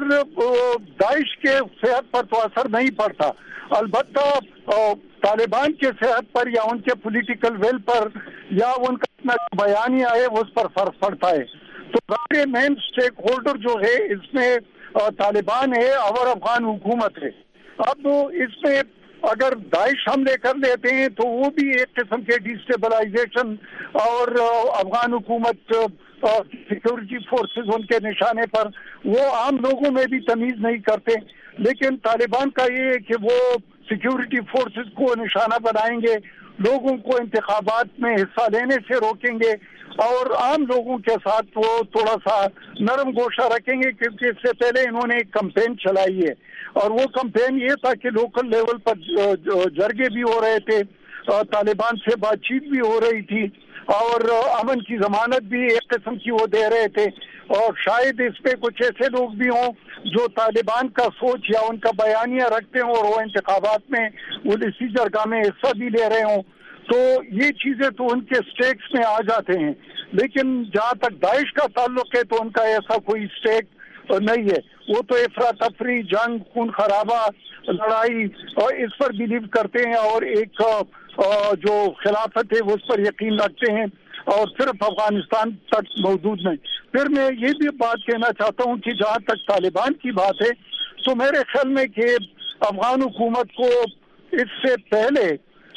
S1: داعش کے صحت پر تو اثر نہیں پڑتا، البتہ طالبان کے صحت پر یا ان کے پولیٹیکل ویل پر یا ان کا اپنا بیانیہ ہے اس پر فرق پڑتا ہے۔ تو ظاہر مین اسٹیک ہولڈر جو ہے اس میں طالبان ہے اور افغان حکومت ہے۔ اب اس میں اگر داعش حملے کر لیتے ہیں تو وہ بھی ایک قسم کے ڈیسٹیبلائزیشن اور افغان حکومت سیکورٹی فورسز ان کے نشانے پر، وہ عام لوگوں میں بھی تمیز نہیں کرتے، لیکن طالبان کا یہ ہے کہ وہ سیکورٹی فورسز کو نشانہ بنائیں گے، لوگوں کو انتخابات میں حصہ لینے سے روکیں گے اور عام لوگوں کے ساتھ وہ تھوڑا سا نرم گوشہ رکھیں گے، کیونکہ اس سے پہلے انہوں نے ایک کمپین چلائی ہے اور وہ کمپین یہ تھا کہ لوکل لیول پر جرگے بھی ہو رہے تھے، طالبان سے بات چیت بھی ہو رہی تھی اور امن کی ضمانت بھی ایک قسم کی وہ دے رہے تھے، اور شاید اس پہ کچھ ایسے لوگ بھی ہوں جو طالبان کا سوچ یا ان کا بیانیہ رکھتے ہوں اور وہ انتخابات میں وہ اسی جرگہ میں حصہ بھی لے رہے ہوں، تو یہ چیزیں تو ان کے سٹیکس میں آ جاتے ہیں۔ لیکن جہاں تک داعش کا تعلق ہے تو ان کا ایسا کوئی سٹیک نہیں ہے، وہ تو افراتفری، جنگ، خون خرابہ، لڑائی اور اس پر بلیو کرتے ہیں اور ایک جو خلافت ہے وہ اس پر یقین رکھتے ہیں اور صرف افغانستان تک محدود نہیں۔ پھر میں یہ بھی بات کہنا چاہتا ہوں کہ جہاں تک طالبان کی بات ہے تو میرے خیال میں کہ افغان حکومت کو اس سے پہلے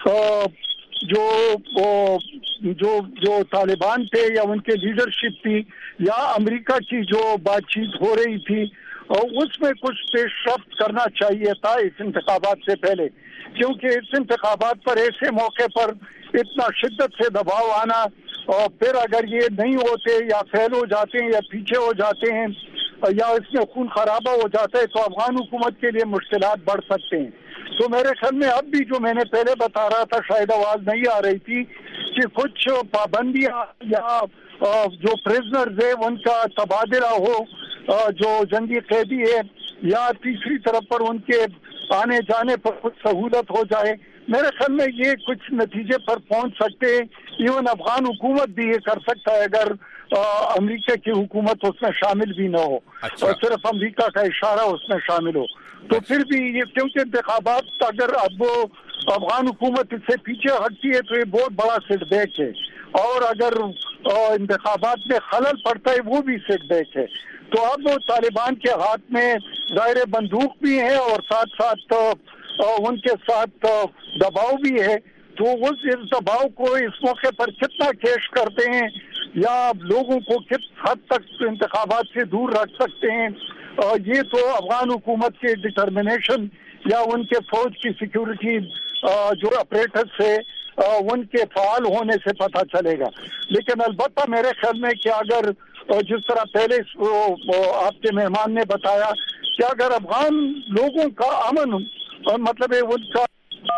S1: جو طالبان تھے یا ان کے لیڈرشپ تھی یا امریکہ کی جو بات چیت ہو رہی تھی اس میں کچھ پیش رفت کرنا چاہیے تھا اس انتخابات سے پہلے، کیونکہ اس انتخابات پر ایسے موقع پر اتنا شدت سے دباؤ آنا اور پھر اگر یہ نہیں ہوتے یا فیل ہو جاتے ہیں یا پیچھے ہو جاتے ہیں یا اس میں خون خرابہ ہو جاتا ہے تو افغان حکومت کے لیے مشکلات بڑھ سکتے ہیں۔ تو میرے خیال میں اب بھی جو میں نے پہلے بتا رہا تھا، شاید آواز نہیں آ رہی تھی، کہ کچھ پابندیاں یا جو پریزنرز ہیں ان کا تبادلہ ہو، جو جنگی قیدی ہے، یا تیسری طرف پر ان کے آنے جانے پر کچھ سہولت ہو جائے۔ میرے خیال میں یہ کچھ نتیجے پر پہنچ سکتے ہیں، ایون افغان حکومت بھی یہ کر سکتا ہے اگر امریکہ کی حکومت اس میں شامل بھی نہ ہو اور صرف امریکہ کا اشارہ اس میں شامل ہو تو پھر بھی یہ، کیونکہ انتخابات اگر اب افغان حکومت اس سے پیچھے ہٹتی ہے تو یہ بہت بڑا سیٹ بیک ہے، اور اگر انتخابات میں خلل پڑتا ہے وہ بھی سیٹ بیک ہے۔ تو اب طالبان کے ہاتھ میں ظاہر بندوق بھی ہے اور ساتھ ساتھ ان کے ساتھ دباؤ بھی ہے، تو اس دباؤ کو اس موقع پر کتنا کیش کرتے ہیں یا لوگوں کو کس حد تک انتخابات سے دور رکھ سکتے ہیں، یہ تو افغان حکومت کے ڈٹرمنیشن یا ان کے فوج کی سیکیورٹی جو اپریٹس ہے ان کے فعال ہونے سے پتہ چلے گا۔ لیکن البتہ میرے خیال میں کہ اگر جس طرح پہلے آپ کے مہمان نے بتایا کہ اگر افغان لوگوں کا امن مطلب ہے ان کا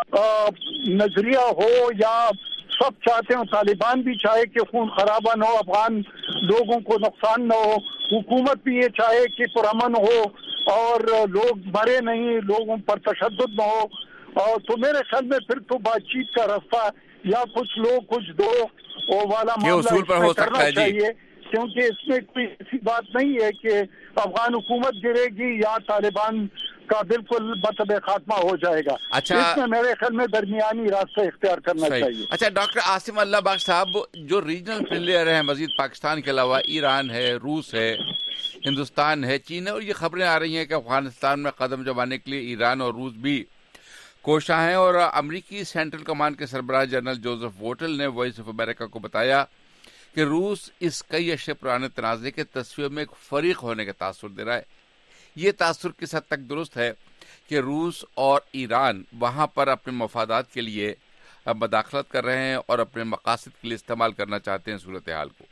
S1: نظریہ ہو یا سب چاہتے ہوں، طالبان بھی چاہے کہ خون خرابہ نہ ہو، افغان لوگوں کو نقصان نہ ہو، حکومت بھی یہ چاہے کہ پرامن ہو اور لوگ مرے نہیں، لوگوں پر تشدد نہ ہو، اور تو میرے خیال میں پھر تو بات چیت کا راستہ یا کچھ لوگ کچھ دو والا معاملہ
S3: اصول پر ہو سکتا ہے۔
S1: چاہیے क्योंकि इसमें कोई ऐसी बात नहीं है कि अफगान हुकूमत गिरेगी या तालिबान का बिल्कुल मतलब खात्मा हो जाएगा।
S3: अच्छा, इसमें
S1: मेरे ख्याल में दरमियानी रास्ता इख्तियार करना चाहिए।
S3: अच्छा डॉक्टर आसिम अल्लाह बख्श साहब, जो रीजनल प्लेयर हैं मजीद पाकिस्तान के अलावा ईरान है, रूस है, हिंदुस्तान है, चीन है, और ये खबरें आ रही हैं कि अफगानिस्तान में कदम जमाने के लिए ईरान और रूस भी कोशा हैं। और अमरीकी सेंट्रल कमांड के सरबराह जनरल जोसेफ वोटल ने वॉइस ऑफ अमेरिका को बताया कि रूस इस कई अरसे पुराने तनाज़े के तस्वीर में एक फरीक होने का तासुर दे रहा है। ये तासुर किस हद तक दुरुस्त है कि रूस और ईरान वहां पर अपने मफादात के लिए मदाखलत कर रहे हैं और अपने मकासद के लिए इस्तेमाल करना चाहते हैं सूरत हाल को?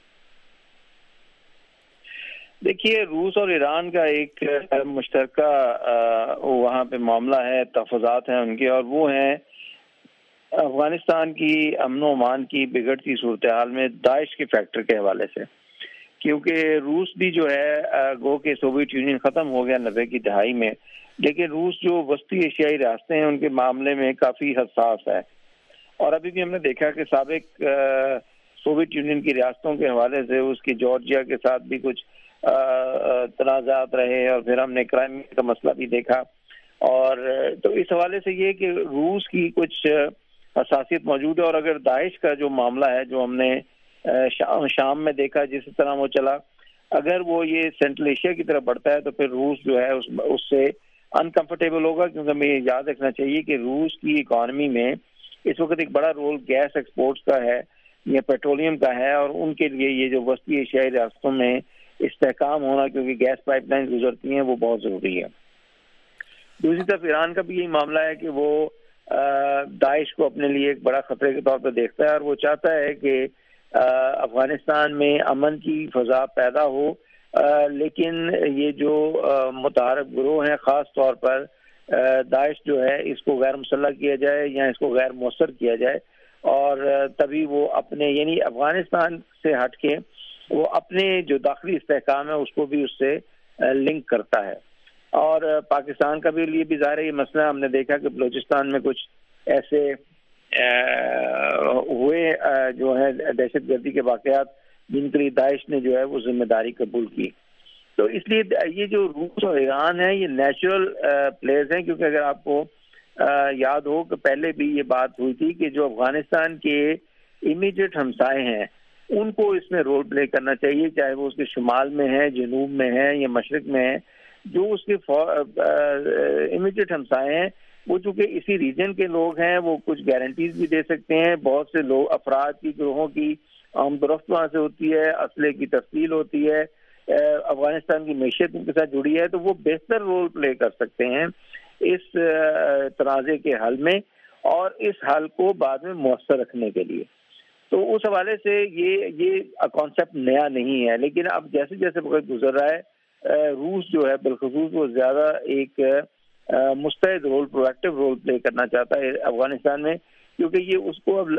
S6: देखिए, रूस और ईरान का एक मुश्तरका वहाँ पे मामला है, तहफ़्फ़ुज़ात हैं उनके, और वो हैं अफगानिस्तान की अमन व अमान की बिगड़ती सूरत हाल में दाइश के फैक्टर के हवाले से। क्योंकि रूस भी जो है गो के सोवियत यूनियन ख़त्म हो गया 90 की दहाई में, लेकिन रूस जो वस्ती एशियाई रास्ते हैं उनके मामले में काफ़ी हसास है। और अभी भी हमने देखा कि साबिक सोवियत यूनियन की रियासतों के हवाले से उसकी जॉर्जिया के साथ भी कुछ तनाज़ात रहे, और फिर हमने क्राइमिया का मसला भी देखा। और तो इस हवाले से ये कि रूस की कुछ हसासियत मौजूद है। और अगर दाइश का जो मामला है जो हमने शाम में देखा जिस तरह वो चला, अगर वो ये सेंट्रल एशिया की तरफ बढ़ता है तो फिर रूस जो है उससे अनकंफर्टेबल होगा। क्योंकि हमें याद रखना चाहिए कि रूस की इकॉनमी में इस वक्त एक बड़ा रोल गैस एक्सपोर्ट्स का है या पेट्रोलियम का है, और उनके लिए ये जो वस्ती एशियाई रास्तों में इस्तेहकाम होना, क्योंकि गैस पाइपलाइन गुजरती हैं, वो बहुत ज़रूरी है। दूसरी तरफ ईरान का भी यही मामला है कि वो दाइश को अपने लिए एक बड़ा खतरे के तौर पर देखता है, और वो चाहता है कि अफगानिस्तान में अमन की फ़ज़ा पैदा हो, लेकिन ये जो मुतारफ गिरोह हैं, ख़ास तौर पर दाइश जो है, इसको गैर मुसल्लह किया जाए या इसको गैर मौसर किया जाए, और तभी वो अपने यानी अफगानिस्तान से हट के वो अपने जो दाखिली इस्तेहकाम है उसको भी उससे लिंक करता है। और पाकिस्तान का भी लिए भी ज़ाहिर है ये मसला, हमने देखा कि बलूचिस्तान में कुछ ऐसे हुए जो है दहशत गर्दी के वाक़यात जिनके लिए दाइश ने जो है वो जिम्मेदारी कबूल की। तो इसलिए ये जो रूस और ईरान है ये नेचुरल प्लेयर्स हैं, क्योंकि अगर आपको याद हो कि पहले भी ये बात हुई थी कि जो अफगानिस्तान के इमीडिएट हमसाए हैं उनको इसमें रोल प्ले करना चाहिए, चाहे वो उसके शुमाल में है, जनूब में है या मशरक में है। जो उसके इमीडिएट हमसाए हैं वो चूँकि इसी रीजन के लोग हैं, वो कुछ गारंटीज भी दे सकते हैं। बहुत से लोग अफराद की ग्रोहों की आमदोरफ्त वहाँ से होती है, असले की तफसील होती है, अफगानिस्तान की मैशियत उनके साथ जुड़ी है, तो वो बेहतर रोल प्ले कर सकते हैं इस तनाज़े के हल में और इस हल को बाद में मौसर रखने के लिए। तो उस हवाले से ये कॉन्सेप्ट नया नहीं है, लेकिन अब जैसे जैसे वक्त गुजर रहा है रूस जो है बिलखुसूस वो ज़्यादा एक मुस्तैद रोल, प्रोएक्टिव रोल प्ले करना चाहता है अफगानिस्तान में, क्योंकि ये उसको अब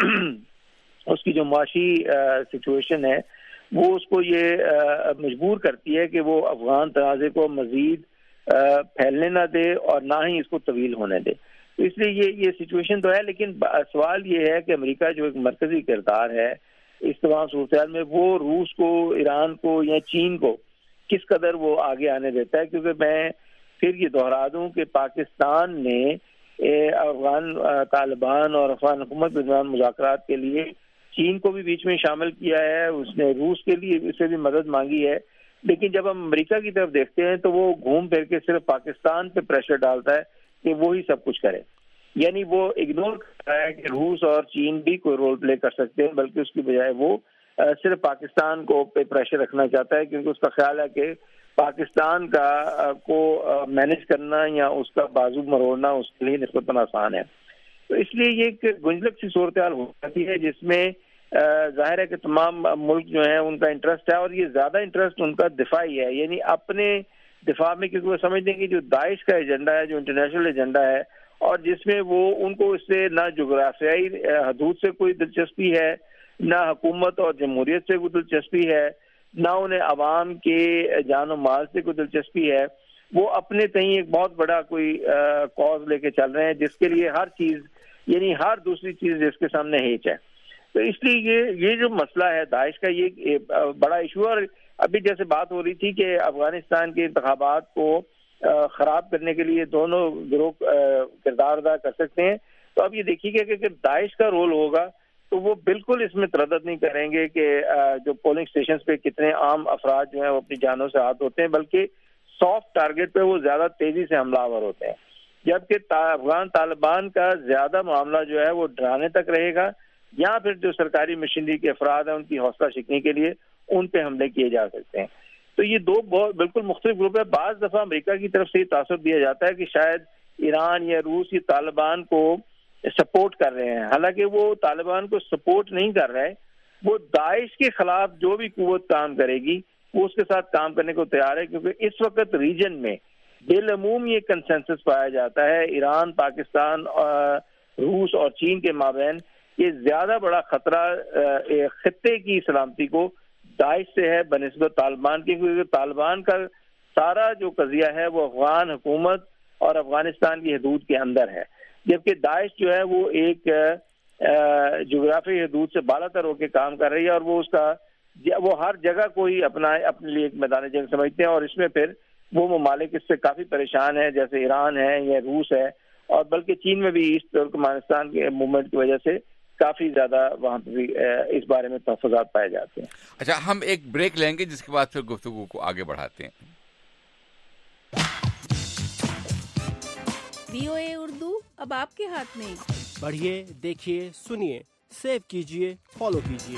S6: उसकी जो माशी सिचुएशन है वो उसको ये मजबूर करती है कि वो अफगान तनाज़े को मज़ीद फैलने ना दे और ना ही इसको तवील होने दे। तो इसलिए ये सिचुएशन तो है, लेकिन सवाल ये है कि अमेरिका जो एक मरकजी किरदार है इस तमाम सूरत में, वो रूस को, ईरान को या चीन को किस कदर वो आगे आने देता है। क्योंकि मैं फिर ये दोहरा दूं कि पाकिस्तान ने अफगान तालिबान और अफगान हुकूमत के दरमियान मुज़ाकरात के लिए चीन को भी बीच में शामिल किया है, उसने रूस के लिए उससे भी मदद मांगी है, लेकिन जब हम अमेरिका की तरफ देखते हैं तो वो घूम फिर के सिर्फ पाकिस्तान पे प्रेशर डालता है कि वो ही सब कुछ करे। यानी वो इग्नोर कर रहा है कि रूस और चीन भी कोई रोल प्ले कर सकते हैं, बल्कि उसकी बजाय वो सिर्फ पाकिस्तान को पे प्रेशर रखना चाहता है, क्योंकि उसका ख्याल है कि पाकिस्तान का को मैनेज करना या उसका बाजू मरोड़ना उसके लिए निस्बतन आसान है। तो इसलिए ये एक गुंजलक सी सूरत हाल हो जाती है जिसमें जाहिर है कि तमाम मुल्क जो है उनका इंटरेस्ट है, और ये ज़्यादा इंटरेस्ट उनका दिफाई है, यानी अपने दिफा में, क्योंकि वो समझते हैं कि जो दाइश का एजेंडा है, जो इंटरनेशनल एजेंडा है, और जिसमें वो उनको इससे ना जोग्राफियाई हदूद से कोई दिलचस्पी है, ना हुकूमत और जमहूरियत से कोई दिलचस्पी है, ना उन्हें अवाम के जान और माल से कोई दिलचस्पी है। वो अपने तहीं एक बहुत बड़ा कोई कॉज लेके चल रहे हैं जिसके लिए हर चीज़ यानी हर दूसरी चीज़ जिसके सामने हेच है। تو اس لیے یہ جو مسئلہ ہے داعش کا یہ بڑا ایشو ہے. اور ابھی جیسے بات ہو رہی تھی کہ افغانستان کے انتخابات کو خراب کرنے کے لیے دونوں گروہ کردار ادا کر سکتے ہیں, تو اب یہ دیکھیے گا کہ اگر داعش کا رول ہوگا تو وہ بالکل اس میں تردد نہیں کریں گے کہ جو پولنگ اسٹیشنز پہ کتنے عام افراد جو ہیں وہ اپنی جانوں سے ہاتھ ہوتے ہیں, بلکہ سافٹ ٹارگٹ پہ وہ زیادہ تیزی سے حملہ آور ہوتے ہیں. جبکہ افغان طالبان کا زیادہ معاملہ جو ہے وہ ڈرانے تک رہے گا, یا پھر جو سرکاری مشینری کے افراد ہیں ان کی حوصلہ شکنی کے لیے ان پہ حملے کیے جا سکتے ہیں. تو یہ دو بالکل مختلف گروپ ہے. بعض دفعہ امریکہ کی طرف سے یہ تاثر دیا جاتا ہے کہ شاید ایران یا روس یہ طالبان کو سپورٹ کر رہے ہیں, حالانکہ وہ طالبان کو سپورٹ نہیں کر رہے. وہ داعش کے خلاف جو بھی قوت کام کرے گی وہ اس کے ساتھ کام کرنے کو تیار ہے, کیونکہ اس وقت ریجن میں بالعموم یہ کنسنسس پایا جاتا ہے ایران, پاکستان, روس اور چین کے مابین یہ زیادہ بڑا خطرہ خطے کی سلامتی کو داعش سے ہے بنسبت طالبان کے, کیونکہ طالبان کا سارا جو قضیہ ہے وہ افغان حکومت اور افغانستان کی حدود کے اندر ہے, جبکہ داعش جو ہے وہ ایک جغرافی حدود سے بالا تر ہو کے کام کر رہی ہے, اور وہ اس کا وہ ہر جگہ کو ہی اپنے لیے ایک میدان جنگ سمجھتے ہیں. اور اس میں پھر وہ ممالک اس سے کافی پریشان ہیں, جیسے ایران ہے یا روس ہے, اور بلکہ چین میں بھی ایسٹ ترکمانستان کے موومنٹ کی وجہ سے کافی زیادہ وہاں پہ بھی اس بارے میں تحفظات پائے جاتے ہیں.
S3: اچھا, ہم ایک بریک لیں گے, جس کے بعد پھر گفتگو کو آگے بڑھاتے ہیں.
S9: VOA اردو اب آپ کے ہاتھ میں.
S7: پڑھیے, دیکھیے, سنیے, سیو کیجیے, فالو کیجیے.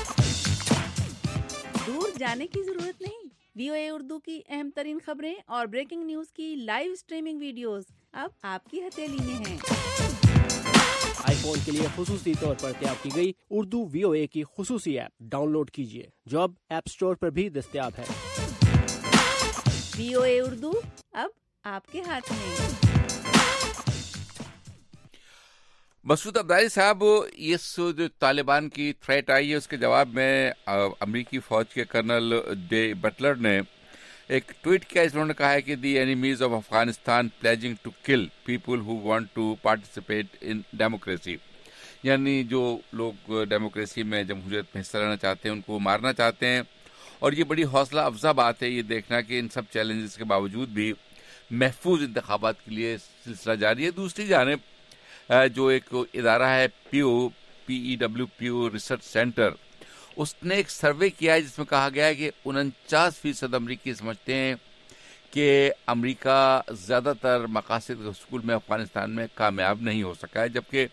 S9: دور جانے کی ضرورت نہیں. VOA اردو کی اہم ترین خبریں اور بریکنگ نیوز کی لائیو اسٹریمنگ ویڈیوز اب آپ کی ہتھیلی میں ہیں.
S7: آئی فون کے لیے خصوصی طور پر تیار کی گئی اردو VOA کی خصوصی ایپ ڈاؤن لوڈ کیجیے, جو اب ایپ اسٹور پر بھی دستیاب ہے.
S9: VOA اردو اب آپ کے ہاتھ میں.
S3: مسعود عبدالی صاحب, اس جو طالبان کی تھریٹ آئی ہے اس کے جواب میں امریکی فوج کے کرنل ڈے بٹلر نے ایک ٹویٹ کیا. انہوں نے کہا ہے کہ the enemies of Afghanistan pledging to kill people who want to participate in democracy, یعنی جو لوگ ڈیموکریسی میں, جمہوریت میں حصہ لینا چاہتے ہیں ان کو مارنا چاہتے ہیں. اور یہ بڑی حوصلہ افزا بات ہے یہ دیکھنا کہ ان سب چیلنجز کے باوجود بھی محفوظ انتخابات کے لیے سلسلہ جاری ہے. دوسری جانب جو ایک ادارہ ہے PEW ریسرچ سینٹر, اس نے ایک سروے کیا ہے جس میں کہا گیا ہے کہ 49% امریکی سمجھتے ہیں کہ امریکہ زیادہ تر مقاصد کے حصول میں افغانستان میں کامیاب نہیں ہو سکا ہے, جبکہ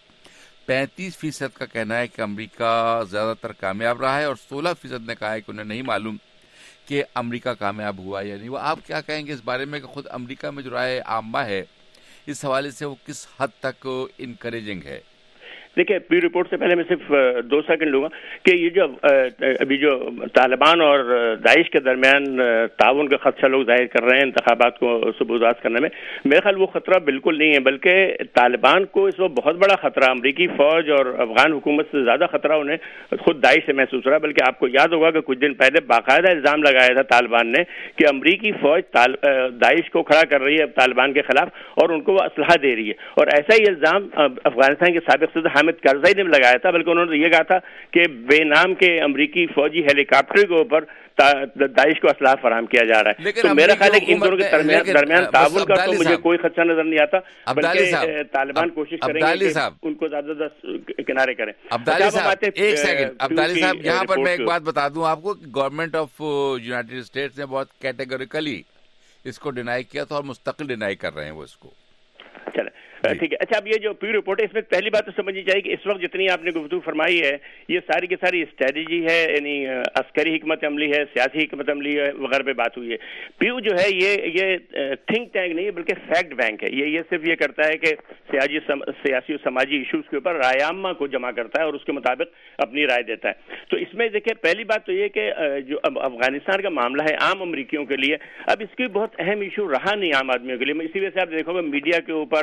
S3: 35% کا کہنا ہے کہ امریکہ زیادہ تر کامیاب رہا ہے, اور 16% نے کہا ہے کہ انہیں نہیں معلوم کہ امریکہ کامیاب ہوا یا نہیں. وہ آپ کیا کہیں گے اس بارے میں کہ خود امریکہ میں جو رائے عامہ ہے اس حوالے سے وہ کس حد تک انکریجنگ ہے؟
S8: دیکھیں, پی رپورٹ سے پہلے میں صرف 2 سیکنڈ لوں گا کہ یہ جو ابھی جو طالبان اور داعش کے درمیان تعاون کا خدشہ لوگ ظاہر کر رہے ہیں انتخابات کو سبوزاز کرنے میں, میرے خیال وہ خطرہ بالکل نہیں ہے, بلکہ طالبان کو اس وقت بہت بڑا خطرہ امریکی فوج اور افغان حکومت سے زیادہ خطرہ انہیں خود داعش سے محسوس رہا ہے. بلکہ آپ کو یاد ہوگا کہ کچھ دن پہلے باقاعدہ الزام لگایا تھا طالبان نے کہ امریکی فوج داعش کو کھڑا کر رہی ہے طالبان کے خلاف اور ان کو وہ اسلحہ دے رہی ہے. اور ایسا ہی الزام افغانستان کے سابق صدر حامد کرزئی نے لگایا تھا, بلکہ انہوں نے یہ کہا تھا کہ بے نام کے امریکی فوجی ہیلی کاپٹر کے اوپر داعش کو اسلحہ فراہم کیا جا رہا ہے. تو میرا خیال ہے کہ ان دونوں کے درمیان تعاون کا تو مجھے کوئی خدشہ نظر نہیں آتا, بلکہ طالبان کوشش کریں گے کہ ان کو زیادہ کنارے کریں.
S3: عبدالی صاحب ایک سیکنڈ, عبدالی صاحب یہاں پر میں ایک بات بتا دوں آپ کو, گورنمنٹ آف یونائیٹڈ اسٹیٹس نے بہت کیٹیگوریکلی اس کو ڈینائی کیا تھا اور مستقل ڈینائی کر رہے ہیں وہ اس کو.
S8: چلے ٹھیک ہے. اچھا, اب یہ جو پیو رپورٹ ہے اس میں پہلی بات تو سمجھنی چاہیے کہ اس وقت جتنی آپ نے گفتگو فرمائی ہے یہ ساری کی ساری اسٹریٹجی ہے, یعنی عسکری حکمت عملی ہے, سیاسی حکمت عملی ہے وغیرہ پہ بات ہوئی ہے. پیو جو ہے یہ تھنک ٹینک نہیں ہے بلکہ فیکٹ بینک ہے. یہ صرف یہ کرتا ہے کہ سیاسی و سماجی ایشوز کے اوپر رائے عامہ کو جمع کرتا ہے اور اس کے مطابق اپنی رائے دیتا ہے. تو اس میں دیکھیں پہلی بات تو یہ کہ جو افغانستان کا معاملہ ہے عام امریکیوں کے لیے اب اس کی بہت اہم ایشو رہا نہیں عام آدمیوں کے لیے. اسی وجہ سے آپ دیکھو گے میڈیا کے اوپر بھی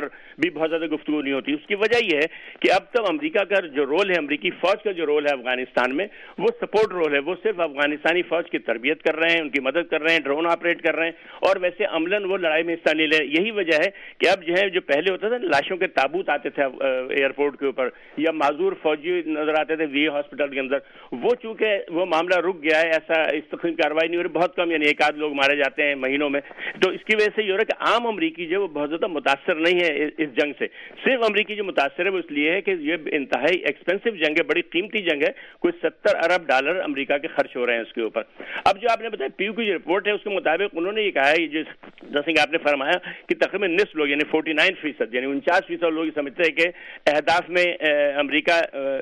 S8: بھی بہت زیادہ گفتگو نہیں ہوتی. اس کی وجہ یہ ہے کہ اب تک امریکہ کا جو رول ہے, امریکی فوج کا جو رول ہے افغانستان میں, وہ سپورٹ رول ہے. وہ صرف افغانستانی فوج کی تربیت کر رہے ہیں, ان کی مدد کر رہے ہیں, ڈرون آپریٹ کر رہے ہیں, اور ویسے عملاً وہ لڑائی میں حصہ نہیں لے. یہی وجہ ہے کہ اب جو ہے جو پہلے ہوتا تھا لاشوں کے تابوت آتے تھے ایئرپورٹ کے اوپر, یا معذور فوجی نظر آتے تھے وی ہاسپٹل کے اندر, وہ چونکہ وہ معاملہ رک گیا ہے, ایسا استقبال کارروائی نہیں ہو رہی, بہت کم, یعنی ایک آدھ لوگ مارے جاتے ہیں مہینوں میں. تو اس کی وجہ سے یہ ہو رہا ہے کہ عام امریکی جو وہ بہت زیادہ متاثر نہیں ہے اس جنگ سے. صرف امریکی جو متاثر ہے وہ اس لیے ہے کہ یہ انتہائی ایکسپینسو جنگ ہے, بڑی قیمتی جنگ ہے, کوئی $70 ارب امریکہ کے خرچ ہو رہے ہیں اس کے اوپر. اب جو آپ نے بتایا پیو کی جو رپورٹ ہے اس کے مطابق انہوں نے یہ کہا ہے, جیسے کہ آپ نے فرمایا کہ تقریباً نصف لوگ یعنی 49% یعنی 49% لوگ سمجھتے ہیں کہ اہداف میں امریکہ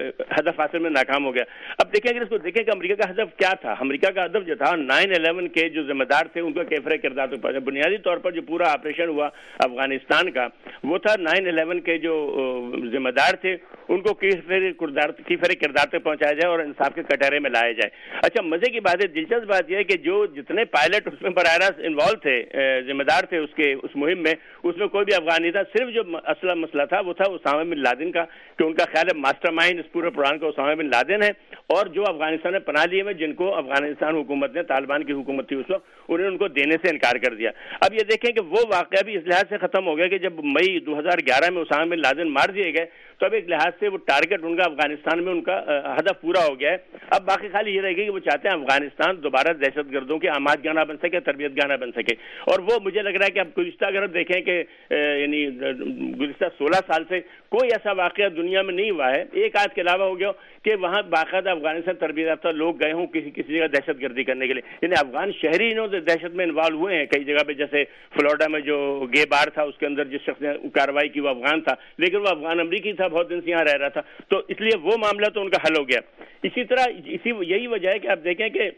S8: ہدف حاصل میں ناکام ہو گیا. اب دیکھیں اگر اس کو دیکھیں کہ امریکہ کا ہدف کیا تھا. امریکہ کا ہدف جو تھا 9/11 کے جو ذمہ دار تھے ان کا کیفر کردار تو بنیادی طور پر جو پورا آپریشن ہوا افغانستان کا وہ تھا 9/11 کے جو ذمہ دار تھے ان کو کیفر کردار تک پہنچایا جائے اور انصاف کے کٹہرے میں لایا جائے. اچھا مزے کی بات ہے, دلچسپ بات یہ ہے کہ جو جتنے پائلٹ اس میں براہ راست انوالو تھے, ذمہ دار تھے اس مہم میں, اس میں کوئی بھی افغان نہیں تھا. صرف جو اصل مسئلہ تھا وہ تھا اسامہ بن لادن کا, کہ ان کا خیال ہے ماسٹر مائنڈ اس پورے پروگرام کا اسامہ بن لادن ہے, اور جو افغانستان میں پناہ لیے ہوئے جن کو افغانستان حکومت نے, طالبان کی حکومت تھی اس وقت, انہوں نے ان کو دینے سے انکار کر دیا. اب یہ دیکھیں کہ وہ واقعہ بھی اس لحاظ سے ختم ہو گیا کہ جب مئی 2011 میں اسامہ بن لادن مار دیے گئے تو اب ایک لحاظ سے وہ ٹارگٹ ان کا افغانستان میں ان کا ہدف پورا ہو گیا ہے. اب باقی خالی یہ رہے گی کہ وہ چاہتے ہیں افغانستان دوبارہ دہشت گردوں کی آماد گانا بن سکے, تربیت گانا بن سکے. اور وہ مجھے لگ رہا ہے کہ اب گزشتہ اگر آپ دیکھیں کہ یعنی گزشتہ 16 سال سے کوئی ایسا واقعہ دنیا میں نہیں ہوا ہے, ایک آدھ کے علاوہ ہو گیا کہ وہاں باقاعدہ افغانستان تربیت یافتہ لوگ گئے ہوں کسی جگہ دہشت گردی کرنے کے لیے. یعنی افغان شہری دہشت میں انوالو ہوئے ہیں کئی جگہ پہ, جیسے فلوریڈا میں جو گے بار تھا اس کے اندر جس شخص نے کارروائی کی وہ افغان تھا, لیکن وہ افغان امریکی تھا, بہت دن سے یہاں رہ رہا تھا, تو اس لیے وہ معاملہ تو ان کا حل ہو گیا. اسی طرح یہی وجہ ہے کہ آپ دیکھیں کہ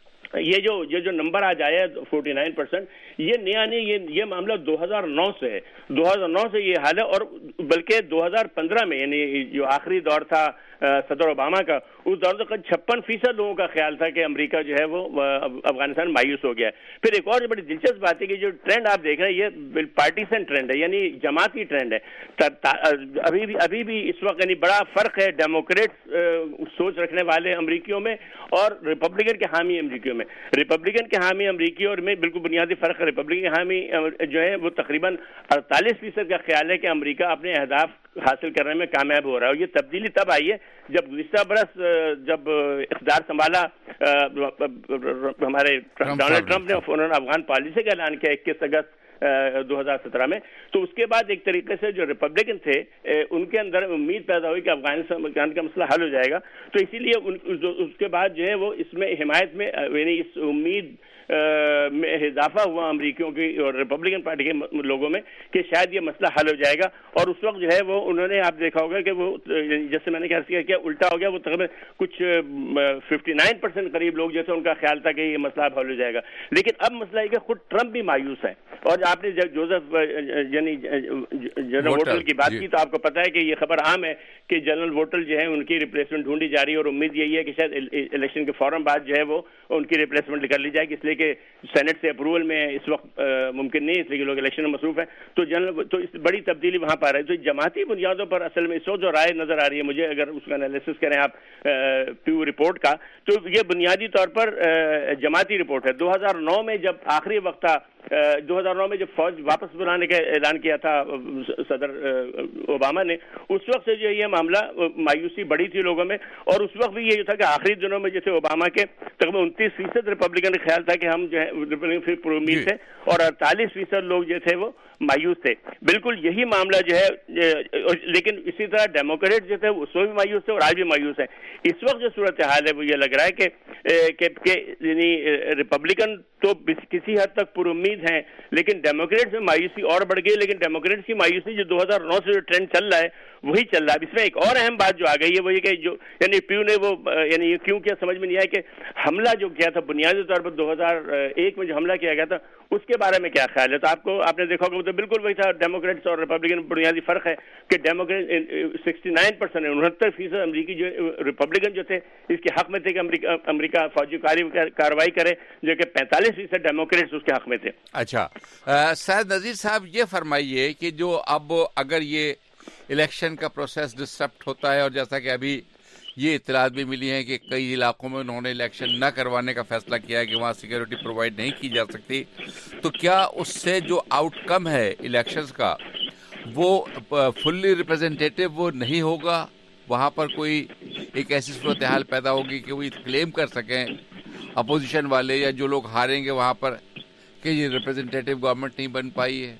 S8: یہ جو نمبر آج آیا ہے 49%, یہ نیا نہیں, یہ معاملہ 2009 سے ہے. 2009 سے یہ حال ہے, اور بلکہ 2015 میں یعنی جو آخری دور تھا صدر اوباما کا, اس دور تک 56% لوگوں کا خیال تھا کہ امریکہ جو ہے وہ افغانستان مایوس ہو گیا ہے. پھر ایک اور بڑی دلچسپ بات ہے کہ جو ٹرینڈ آپ دیکھ رہے ہیں یہ پارٹیسن ٹرینڈ ہے, یعنی جماعتی ٹرینڈ ہے. ابھی بھی اس وقت یعنی بڑا فرق ہے ڈیموکریٹ سوچ رکھنے والے امریکیوں میں اور ریپبلکن کے حامی امریکیوں میں. ریپبلکن کے حامی امریکی اور میں بالکل بنیادی فرق ہے. ریپبلکن کے حامی جو ہے وہ تقریباً 48% کا خیال ہے کہ امریکہ اپنے اہداف حاصل کرنے میں کامیاب ہو رہا ہے. اور یہ تبدیلی تب آئی ہے جب گزشتہ برس جب اقتدار سنبھالا ہمارے ڈونلڈ ٹرمپ نے, انہوں نے افغان پالیسی کا اعلان کیا 21 اگست 2017 میں. تو اس کے بعد ایک طریقے سے جو ریپبلکن تھے ان کے اندر امید پیدا ہوئی کہ افغانستان کا مسئلہ حل ہو جائے گا. تو اسی لیے اس کے بعد جو ہے وہ اس میں حمایت میں یعنی اس امید میں اضافہ ہوا امریکیوں کی اور ریپبلکن پارٹی کے لوگوں میں کہ شاید یہ مسئلہ حل ہو جائے گا. اور اس وقت جو ہے وہ انہوں نے آپ دیکھا ہوگا کہ وہ جیسے میں نے کیا الٹا ہو گیا, وہ تقریباً کچھ 59% قریب لوگ جیسے ان کا خیال تھا کہ یہ مسئلہ حل ہو جائے گا. لیکن اب مسئلہ ہے کہ خود ٹرمپ بھی مایوس ہے. اور آپ نے جب جوزف یعنی جنرل ووٹل کی بات کی تو آپ کو پتا ہے کہ یہ خبر عام ہے کہ جنرل ووٹل جو ہے ان کی ریپلیسمنٹ ڈھونڈی جا رہی ہے, اور امید یہی ہے کہ شاید الیکشن کے فوراً بعد جو ہے وہ ان کی ریپلیسمنٹ کر لی جائے گی, اس لیے کہ سینٹ سے اپروول میں اس وقت ممکن نہیں, اس لیے کہ لوگ الیکشن میں مصروف ہیں. تو اس بڑی تبدیلی وہاں پر آ رہی ہے. تو جماعتی بنیادوں پر اصل میں جو رائے نظر آ رہی ہے مجھے, اگر اس کا انالیسس کریں آپ پیو رپورٹ کا, تو یہ بنیادی طور پر جماعتی رپورٹ ہے. 2009 میں جب آخری وقت تھا, 2009 میں جب فوج واپس بلانے کا اعلان کیا تھا صدر اوباما نے, اس وقت سے جو یہ معاملہ مایوسی بڑی تھی لوگوں میں. اور اس وقت بھی یہ تھا کہ آخری دنوں میں جیسے اوباما کے تقریباً 29% ریپبلکن کا خیال تھا کہ ہم جو ہے ریپبلکن پر امید تھے, اور 48% لوگ جو تھے وہ مایوس تھے. بالکل یہی معاملہ جو ہے, لیکن اسی طرح ڈیموکریٹ جو تھے اس میں بھی مایوس تھے اور آج بھی مایوس ہیں. اس وقت جو صورتحال ہے وہ یہ لگ رہا ہے کہ یعنی ریپبلکن تو کسی حد تک پر امید ہیں, لیکن ڈیموکریٹس میں مایوسی اور بڑھ گئی. لیکن ڈیموکریٹس کی مایوسی جو 2009 سے جو ٹرینڈ چل رہا ہے वही चल रहा है। इसमें एक और अहम बात जो आ गई है वो ये कि जो यानी पीयू ने वो यानी ये क्यों किया समझ में नहीं आया कि हमला जो किया था बुनियादी तौर पर 2001 में जो हमला किया गया था उसके बारे में क्या ख्याल है? तो आपने देखा होगा तो बिल्कुल वही था। डेमोक्रेट्स और रिपब्लिकन में बुनियादी फर्क है कि डेमोक्रेट 69% 69% अमरीकी जो रिपब्लिकन जो थे इसके हक में थे कि अमरीका फौजी कार्रवाई करे, जो कि 45% डेमोक्रेट्स उसके हक में थे।
S3: अच्छा, सैयद नज़ीर साहब ये फरमाइए कि जो अब अगर ये इलेक्शन का प्रोसेस डिस्टर्ब होता है और जैसा कि अभी ये इत्तलात भी मिली है कि कई इलाकों में उन्होंने इलेक्शन न करवाने का फैसला किया है कि वहाँ सिक्योरिटी प्रोवाइड नहीं की जा सकती, तो क्या उससे जो आउटकम है इलेक्शंस का वो फुल्ली रिप्रेजेंटेटिव वो नहीं होगा? वहाँ पर कोई एक ऐसी सूरत हाल पैदा होगी कि वो क्लेम कर सकें अपोजिशन वाले या जो लोग हारेंगे वहाँ पर कि ये रिप्रेजेंटेटिव गवर्नमेंट नहीं बन पाई है?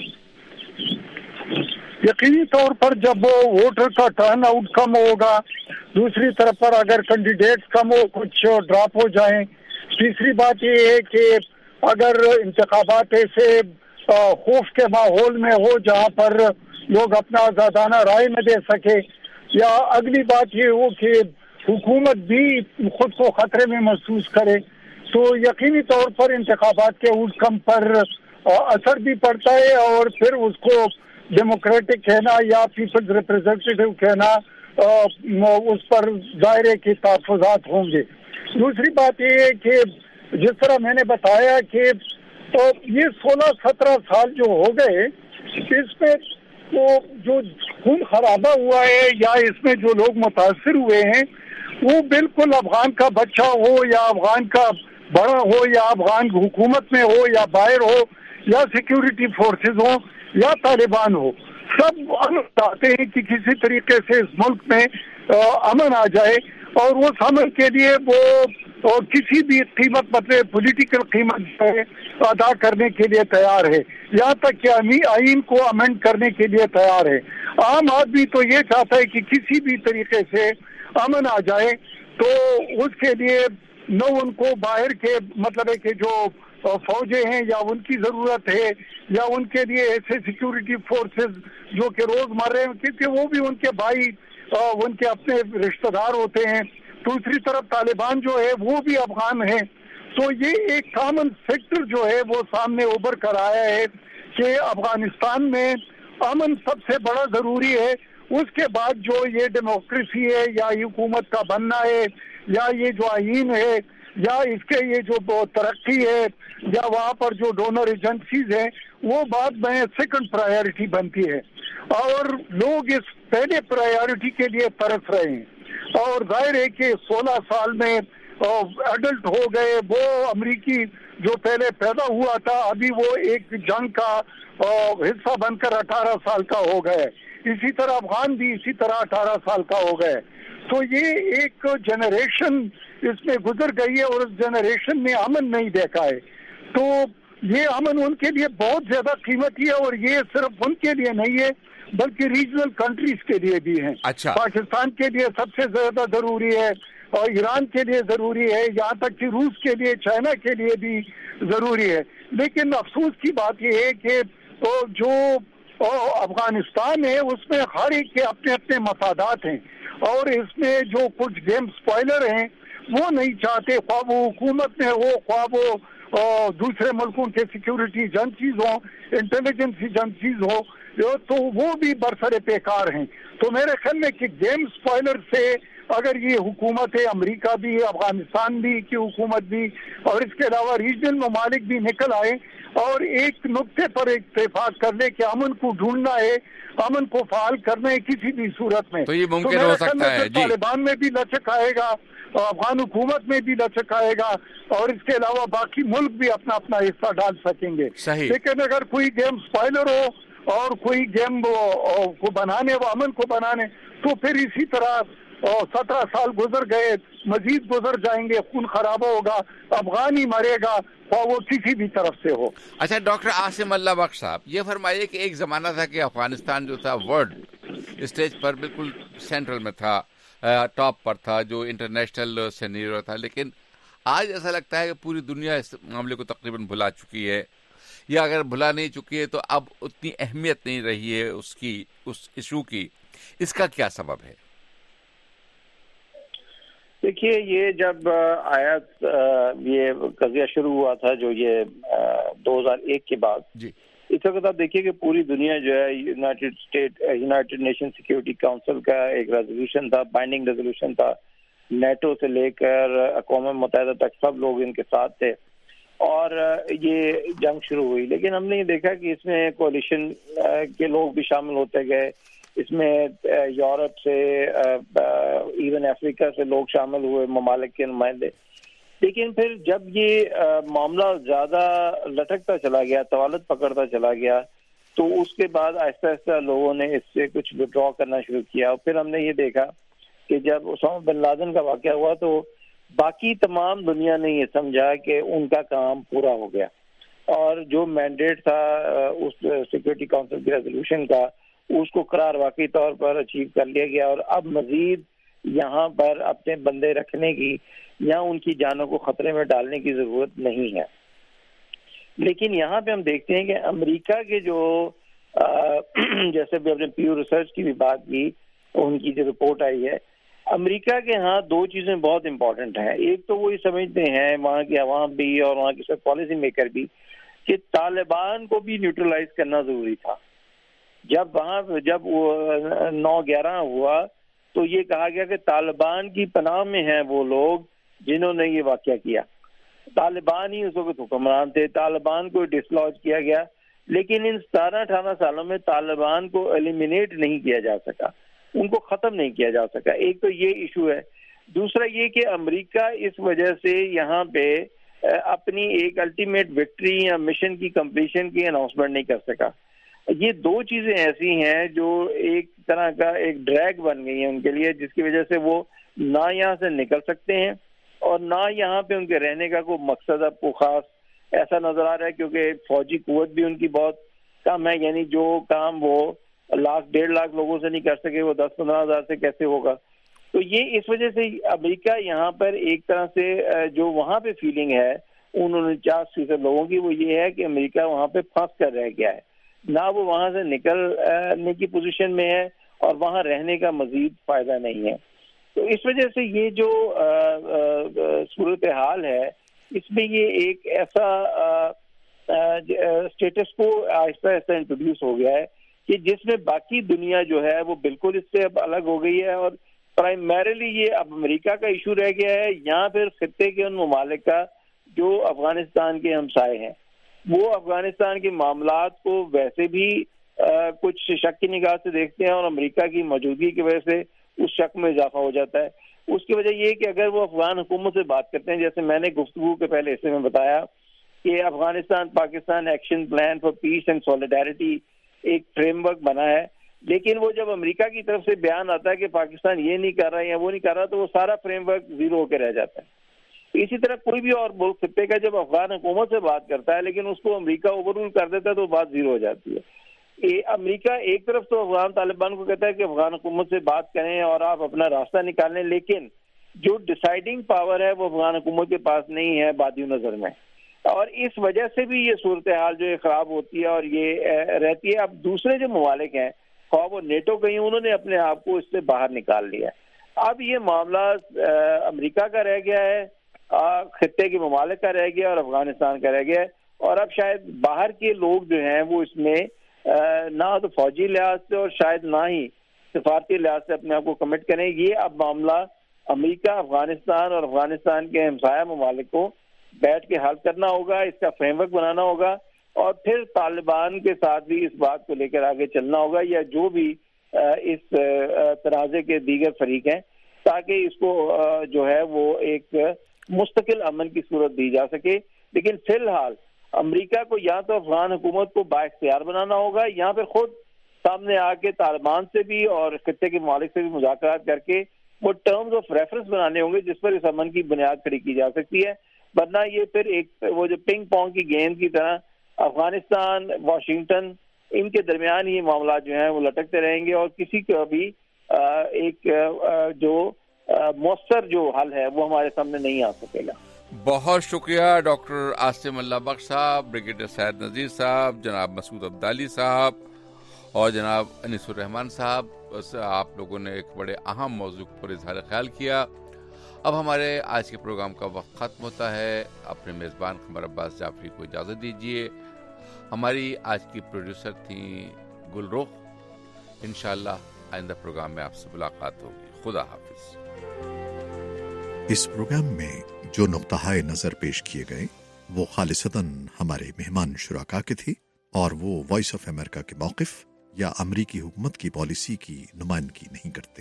S1: यकीनी तौर पर जब वो वोटर का टर्न आउट कम होगा, दूसरी तरफ पर अगर कैंडिडेट कम हो, कुछ ड्रॉप हो जाएं, तीसरी बात ये है कि अगर इंतखाबात ऐसे खौफ के माहौल में हो जहाँ पर लोग अपना आजादाना राय में दे सके, या अगली बात ये हो कि हुकूमत भी खुद को खतरे में महसूस करे, तो यकीनी तौर पर इंतखाबात के आउटकम पर असर भी पड़ता है और फिर उसको डेमोक्रेटिक कहना या पीपल्स रिप्रेजेंटेटिव कहना उस पर दायरे के तहफ़्फ़ुज़ात होंगे। दूसरी बात ये है कि जिस तरह मैंने बताया कि तो ये 16-17 साल जो हो गए, इसमें तो जो खून खराबा हुआ है या इसमें जो लोग मुतासिर हुए हैं वो बिल्कुल अफगान का बच्चा हो या अफगान का बड़ा हो या अफगान हुकूमत में हो या बाहर हो या सिक्योरिटी फोर्सेस हो या तालिबान हो, सब चाहते हैं कि किसी तरीके से इस मुल्क में अमन आ जाए और उस अमन के लिए वो किसी भी कीमत मतलब पॉलिटिकल कीमत अदा करने के लिए तैयार है, यहाँ तक कि आईन को अमेंड करने के लिए तैयार है। आम आदमी तो ये चाहता है कि किसी भी तरीके से अमन आ जाए, तो उसके लिए न उनको बाहर के मतलब है कि जो फौजें हैं या उनकी ज़रूरत है या उनके लिए ऐसे सिक्योरिटी फोर्सेस जो कि रोज़मर्रा में, क्योंकि वो भी उनके भाई उनके अपने रिश्तेदार होते हैं। दूसरी तरफ तालिबान जो है वो भी अफगान है, तो ये एक कॉमन फैक्टर जो है वो सामने उभर कर आया है कि अफगानिस्तान में अमन सबसे बड़ा ज़रूरी है। उसके बाद जो ये डेमोक्रेसी है या हुकूमत का बनना है या ये जो आईन है या इसके ये जो तरक्की है या वहाँ पर जो डोनर एजेंसीज हैं वो बाद में सेकंड प्रायोरिटी बनती है और लोग इस पहले प्रायोरिटी के लिए तरस रहे हैं। और जाहिर है कि 16 साल में एडल्ट हो गए, वो अमरीकी जो पहले पैदा हुआ था अभी वो एक जंग का हिस्सा बनकर 18 साल का हो गए, इसी तरह अफगान भी इसी तरह 18 साल का हो गए। तो ये एक जनरेशन इसमें गुजर गई है और उस जनरेशन ने अमन नहीं देखा है, तो ये अमन उनके लिए बहुत ज्यादा कीमती है और ये सिर्फ उनके लिए नहीं है बल्कि रीजनल कंट्रीज के लिए भी है।
S3: अच्छा।
S1: पाकिस्तान के लिए सबसे ज्यादा जरूरी है और ईरान के लिए जरूरी है, यहाँ तक कि रूस के लिए, चाइना के लिए भी जरूरी है। लेकिन अफसोस की बात यह है कि जो अफगानिस्तान है उसमें हर एक के अपने अपने मफादात हैं और इसमें जो कुछ गेम स्पॉइलर हैं वो नहीं चाहते, ख्वाह वो हुकूमत में हो, ख्वाह वो दूसरे मुल्कों के सिक्योरिटी एजेंसीज हो, इंटेलिजेंस एजेंसीज हो, तो वो भी बरसरे बेकार हैं। तो मेरे ख्याल में कि गेम स्पॉइलर से अगर ये हुकूमत है, अमेरिका भी, अफगानिस्तान भी की हुकूमत भी और इसके अलावा रीजनल ममालिक भी निकल आए और एक नुक्ते पर इत्तेफाक कर ले कि अमन को ढूंढना है, अमन को फाल करना है किसी भी सूरत में,
S3: तो ये मुमकिन हो सकता है।
S1: तालिबान में भी लचक आएगा, अफगान हुकूमत में भी लचक आएगा और इसके अलावा बाकी मुल्क भी अपना अपना हिस्सा डाल सकेंगे। लेकिन अगर कोई गेम स्पॉइलर हो और कोई गेम को बनाने व अमन को बनाने, तो फिर इसी तरह 17 साल गुजर गए, मजीद गुजर जाएंगे, खून खराबा होगा, अफगान ही मरेगा और वो किसी भी तरफ से हो।
S3: अच्छा, डॉक्टर आसिम अल्लाह बख्श साहब, ये फरमाइए कि एक जमाना था कि अफगानिस्तान जो था वर्ल्ड स्टेज पर बिल्कुल सेंट्रल में था, टॉप पर था, जो इंटरनेशनल सिनेरियो था, लेकिन आज ऐसा लगता है कि पूरी दुनिया इस मामले को तकरीबन भुला चुकी है, या अगर भुला नहीं चुकी है तो अब उतनी अहमियत नहीं रही है उसकी, उस इशू की اس کا کیا سبب ہے؟
S6: دیکھیے، یہ جب آیا یہ قضیہ شروع ہوا تھا جو یہ 2001 کے بعد
S3: جی،
S6: اس وقت آپ دیکھیے کہ پوری دنیا جو ہے یونائٹڈ نیشن سیکیورٹی کاؤنسل کا ایک ریزولوشن تھا، بائنڈنگ ریزولوشن تھا، نیٹو سے لے کر اقوام متحدہ تک سب لوگ ان کے ساتھ تھے اور یہ جنگ شروع ہوئی. لیکن ہم نے یہ دیکھا کہ اس میں کولیشن کے لوگ بھی شامل ہوتے گئے، اس میں یورپ سے ایون افریقہ سے لوگ شامل ہوئے، ممالک کے نمائندے. لیکن پھر جب یہ معاملہ زیادہ لٹکتا چلا گیا، طوالت پکڑتا چلا گیا، تو اس کے بعد آہستہ آہستہ لوگوں نے اس سے کچھ وڈرا کرنا شروع کیا. اور پھر ہم نے یہ دیکھا کہ جب اسامہ بن لادن کا واقعہ ہوا تو باقی تمام دنیا نے یہ سمجھا کہ ان کا کام پورا ہو گیا اور جو مینڈیٹ تھا اس سیکورٹی کاؤنسل کی ریزولوشن کا، اس کو قرار واقعی طور پر اچیو کر لیا گیا اور اب مزید یہاں پر اپنے بندے رکھنے کی یا ان کی جانوں کو خطرے میں ڈالنے کی ضرورت نہیں ہے. لیکن یہاں پہ ہم دیکھتے ہیں کہ امریکہ کے جو جیسے بھی اپنے پیو ریسرچ کی بھی بات کی، ان کی جو رپورٹ آئی ہے، امریکہ کے ہاں دو چیزیں بہت امپورٹنٹ ہیں. ایک تو وہ یہ سمجھتے ہیں وہاں کے عوام بھی اور وہاں کے سب پالیسی میکر بھی کہ طالبان کو بھی نیوٹرلائز کرنا ضروری تھا. جب 9/11 ہوا تو یہ کہا گیا کہ طالبان کی پناہ میں ہیں وہ لوگ جنہوں نے یہ واقعہ کیا. طالبان ہی اس وقت حکمران تھے، طالبان کو ڈسلوج کیا گیا. لیکن ان 17-18 سالوں میں طالبان کو ایلیمینیٹ نہیں کیا جا سکا، ان کو ختم نہیں کیا جا سکا. ایک تو یہ ایشو ہے. دوسرا یہ کہ امریکہ اس وجہ سے یہاں پہ اپنی ایک الٹیمیٹ وکٹری یا مشن کی کمپلیشن کی اناؤنسمنٹ نہیں کر سکا. یہ دو چیزیں ایسی ہیں جو ایک طرح کا ایک ڈریگ بن گئی ہیں ان کے لیے، جس کی وجہ سے وہ نہ یہاں سے نکل سکتے ہیں اور نہ یہاں پہ ان کے رہنے کا کوئی مقصد اب کو خاص ایسا نظر آ رہا ہے، کیونکہ فوجی قوت بھی ان کی بہت کم ہے. یعنی جو کام وہ 1.5 لاکھ لوگوں سے نہیں کر سکے وہ 10-15 ہزار سے کیسے ہوگا. تو یہ اس وجہ سے امریکہ یہاں پر ایک طرح سے جو وہاں پہ فیلنگ ہے ان 49% لوگوں کی، وہ یہ ہے کہ امریکہ وہاں پہ پھنس کر رہ گیا ہے، نہ وہ وہاں سے نکلنے کی پوزیشن میں ہے اور وہاں رہنے کا مزید فائدہ نہیں ہے. تو اس وجہ سے یہ جو صورتحال ہے اس میں یہ ایک ایسا اسٹیٹس کو آہستہ آہستہ انٹروڈیوس ہو گیا ہے کہ جس میں باقی دنیا جو ہے وہ بالکل اس سے اب الگ ہو گئی ہے اور پرائمریلی یہ اب امریکہ کا ایشو رہ گیا ہے یا پھر خطے کے ان ممالک کا جو افغانستان کے ہمسائے ہیں. وہ افغانستان کے معاملات کو ویسے بھی کچھ شک کی نگاہ سے دیکھتے ہیں اور امریکہ کی موجودگی کی وجہ سے اس شک میں اضافہ ہو جاتا ہے. اس کی وجہ یہ کہ اگر وہ افغان حکومت سے بات کرتے ہیں، جیسے میں نے گفتگو کے پہلے حصے میں بتایا کہ Afghanistan Pakistan action plan for peace and solidarity ایک فریم ورک بنا ہے، لیکن وہ جب امریکہ کی طرف سے بیان آتا ہے کہ پاکستان یہ نہیں کر رہا یا وہ نہیں کر رہا تو وہ سارا فریم ورک زیرو ہو کے رہ جاتا ہے. اسی طرح کوئی بھی اور ملک خطے کا جب افغان حکومت سے بات کرتا ہے لیکن اس کو امریکہ اوور رول کر دیتا ہے تو بات زیرو ہو جاتی ہے. امریکہ ایک طرف تو افغان طالبان کو کہتا ہے کہ افغان حکومت سے بات کریں اور آپ اپنا راستہ نکالیں، لیکن جو ڈیسائیڈنگ پاور ہے وہ افغان حکومت کے پاس نہیں ہے بادی نظر میں، اور اس وجہ سے بھی یہ صورتحال جو ہے خراب ہوتی ہے اور یہ رہتی ہے. اب دوسرے جو ممالک ہیں خواہ وہ نیٹو کہیں، انہوں نے اپنے آپ کو اس سے باہر نکال لیا. اب یہ معاملہ امریکہ کا رہ گیا ہے، خطے کے ممالک کا رہ گیا اور افغانستان کا رہ گیا ہے، اور اب شاید باہر کے لوگ جو ہیں وہ اس میں نہ تو فوجی لحاظ سے اور شاید نہ ہی سفارتی لحاظ سے اپنے آپ کو کمٹ کریں. یہ اب معاملہ امریکہ، افغانستان اور افغانستان کے ہمسایہ ممالک کو بیٹھ کے حل کرنا ہوگا، اس کا فریم ورک بنانا ہوگا اور پھر طالبان کے ساتھ بھی اس بات کو لے کر آگے چلنا ہوگا یا جو بھی اس تنازع کے دیگر فریق ہیں، تاکہ اس کو جو ہے وہ ایک مستقل امن کی صورت دی جا سکے. لیکن فی الحال امریکہ کو یا تو افغان حکومت کو بااختیار بنانا ہوگا یا پھر خود سامنے آ کے طالبان سے بھی اور خطے کے ممالک سے بھی مذاکرات کر کے وہ ٹرمز آف ریفرنس بنانے ہوں گے جس پر اس امن کی بنیاد کھڑی کی جا سکتی ہے. ورنہ یہ پھر ایک وہ جو پنگ پونگ کی گیند کی طرح افغانستان، واشنگٹن، ان کے درمیان ہی معاملات جو ہیں وہ لٹکتے رہیں گے اور کسی کا بھی ایک جو مؤثر جو حل ہے وہ ہمارے سامنے نہیں آ سکے گا.
S3: بہت شکریہ ڈاکٹر عاصم اللہ بخش صاحب، بریگیڈیئر سید نذیر صاحب، جناب مسعود عبدالی صاحب اور جناب انیس الرحمان صاحب، آپ لوگوں نے ایک بڑے اہم موضوع پر اظہار خیال کیا۔ اب ہمارے آج کے پروگرام کا وقت ختم ہوتا ہے۔ اپنے میزبان قمر عباس جعفری کو اجازت دیجیے۔ ہماری آج کی پروڈیوسر تھیں گل رخ۔ انشاءاللہ آئندہ پروگرام میں آپ سے ملاقات ہوگی۔ خدا حافظ۔
S10: اس پروگرام میں جو نقطہ نظر پیش کیے گئے وہ خالصتاً ہمارے مہمان شرکاء کے تھے اور وہ وائس آف امریکہ کے موقف یا امریکی حکومت کی پالیسی کی نمائندگی نہیں کرتے۔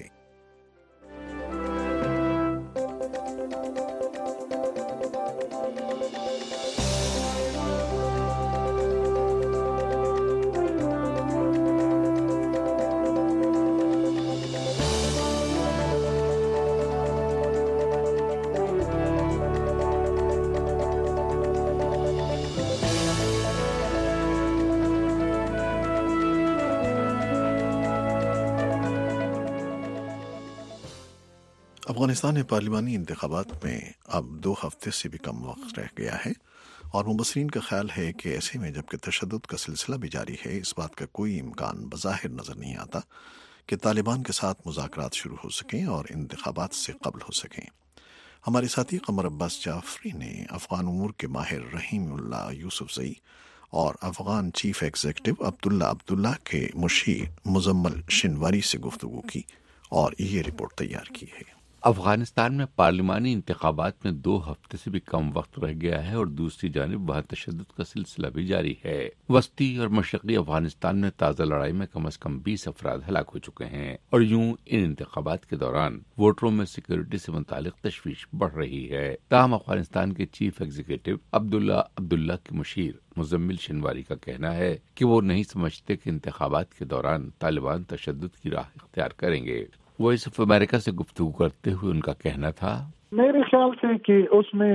S10: افغانستان میں پارلیمانی انتخابات میں اب 2 ہفتے سے بھی کم وقت رہ گیا ہے اور مبصرین کا خیال ہے کہ ایسے میں جبکہ تشدد کا سلسلہ بھی جاری ہے، اس بات کا کوئی امکان بظاہر نظر نہیں آتا کہ طالبان کے ساتھ مذاکرات شروع ہو سکیں اور انتخابات سے قبل ہو سکیں۔ ہمارے ساتھی قمر عباس جعفری نے افغان امور کے ماہر رحیم اللہ یوسفزئی اور افغان چیف ایگزیکٹو عبداللہ کے مشیر مزمل شنواری سے گفتگو کی اور یہ رپورٹ تیار کی ہے۔
S3: افغانستان میں پارلیمانی انتخابات میں 2 ہفتے سے بھی کم وقت رہ گیا ہے اور دوسری جانب وہاں تشدد کا سلسلہ بھی جاری ہے۔ وسطی اور مشرقی افغانستان میں تازہ لڑائی میں کم از کم 20 افراد ہلاک ہو چکے ہیں اور یوں ان انتخابات کے دوران ووٹروں میں سیکورٹی سے متعلق تشویش بڑھ رہی ہے۔ تاہم افغانستان کے چیف ایگزیکٹو عبداللہ کے مشیر مزمل شنواری کا کہنا ہے کہ وہ نہیں سمجھتے کہ انتخابات کے دوران طالبان تشدد کی راہ اختیار کریں گے۔ وائس آف امریکہ سے گفتگو کرتے ہوئے ان کا کہنا تھا،
S4: میرے خیال سے کہ اس میں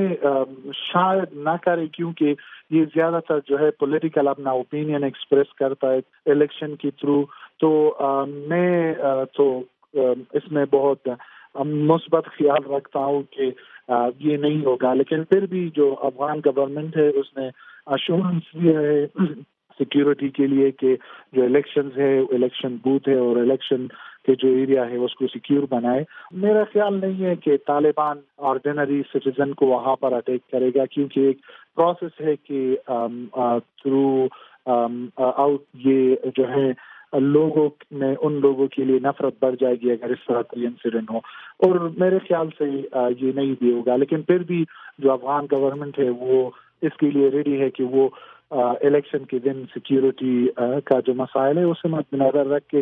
S4: شاید نہ کرے، کیونکہ یہ زیادہ تر جو ہے پولیٹیکل اپنا اوپینین ایکسپریس کرتا ہے الیکشن کے تھرو، تو میں تو اس میں بہت مثبت خیال رکھتا ہوں کہ یہ نہیں ہوگا، لیکن پھر بھی جو افغان گورنمنٹ ہے اس نے ایشورنس دیا ہے سیکیورٹی کے لیے کہ جو الیکشنز ہے، الیکشن بوتھ ہے اور الیکشن کے جو ایریا ہے اس کو سیکیور بنائے۔ میرا خیال نہیں ہے کہ طالبان آرڈینری سٹیزن کو وہاں پر اٹیک کرے گا، کیونکہ ایک پروسیس ہے کہ تھرو آؤٹ یہ جو ہے لوگوں میں ان لوگوں کے لیے نفرت بڑھ جائے گی اگر اس طرح کوئی انسیڈنٹ ہو، اور میرے خیال سے یہ نہیں بھی ہوگا۔ لیکن پھر بھی جو افغان گورنمنٹ ہے وہ اس کے لیے ریڈی ہے کہ وہ الیکشن کے دن سیکیورٹی کا جو مسائل ہے اسے مد نظر رکھ کے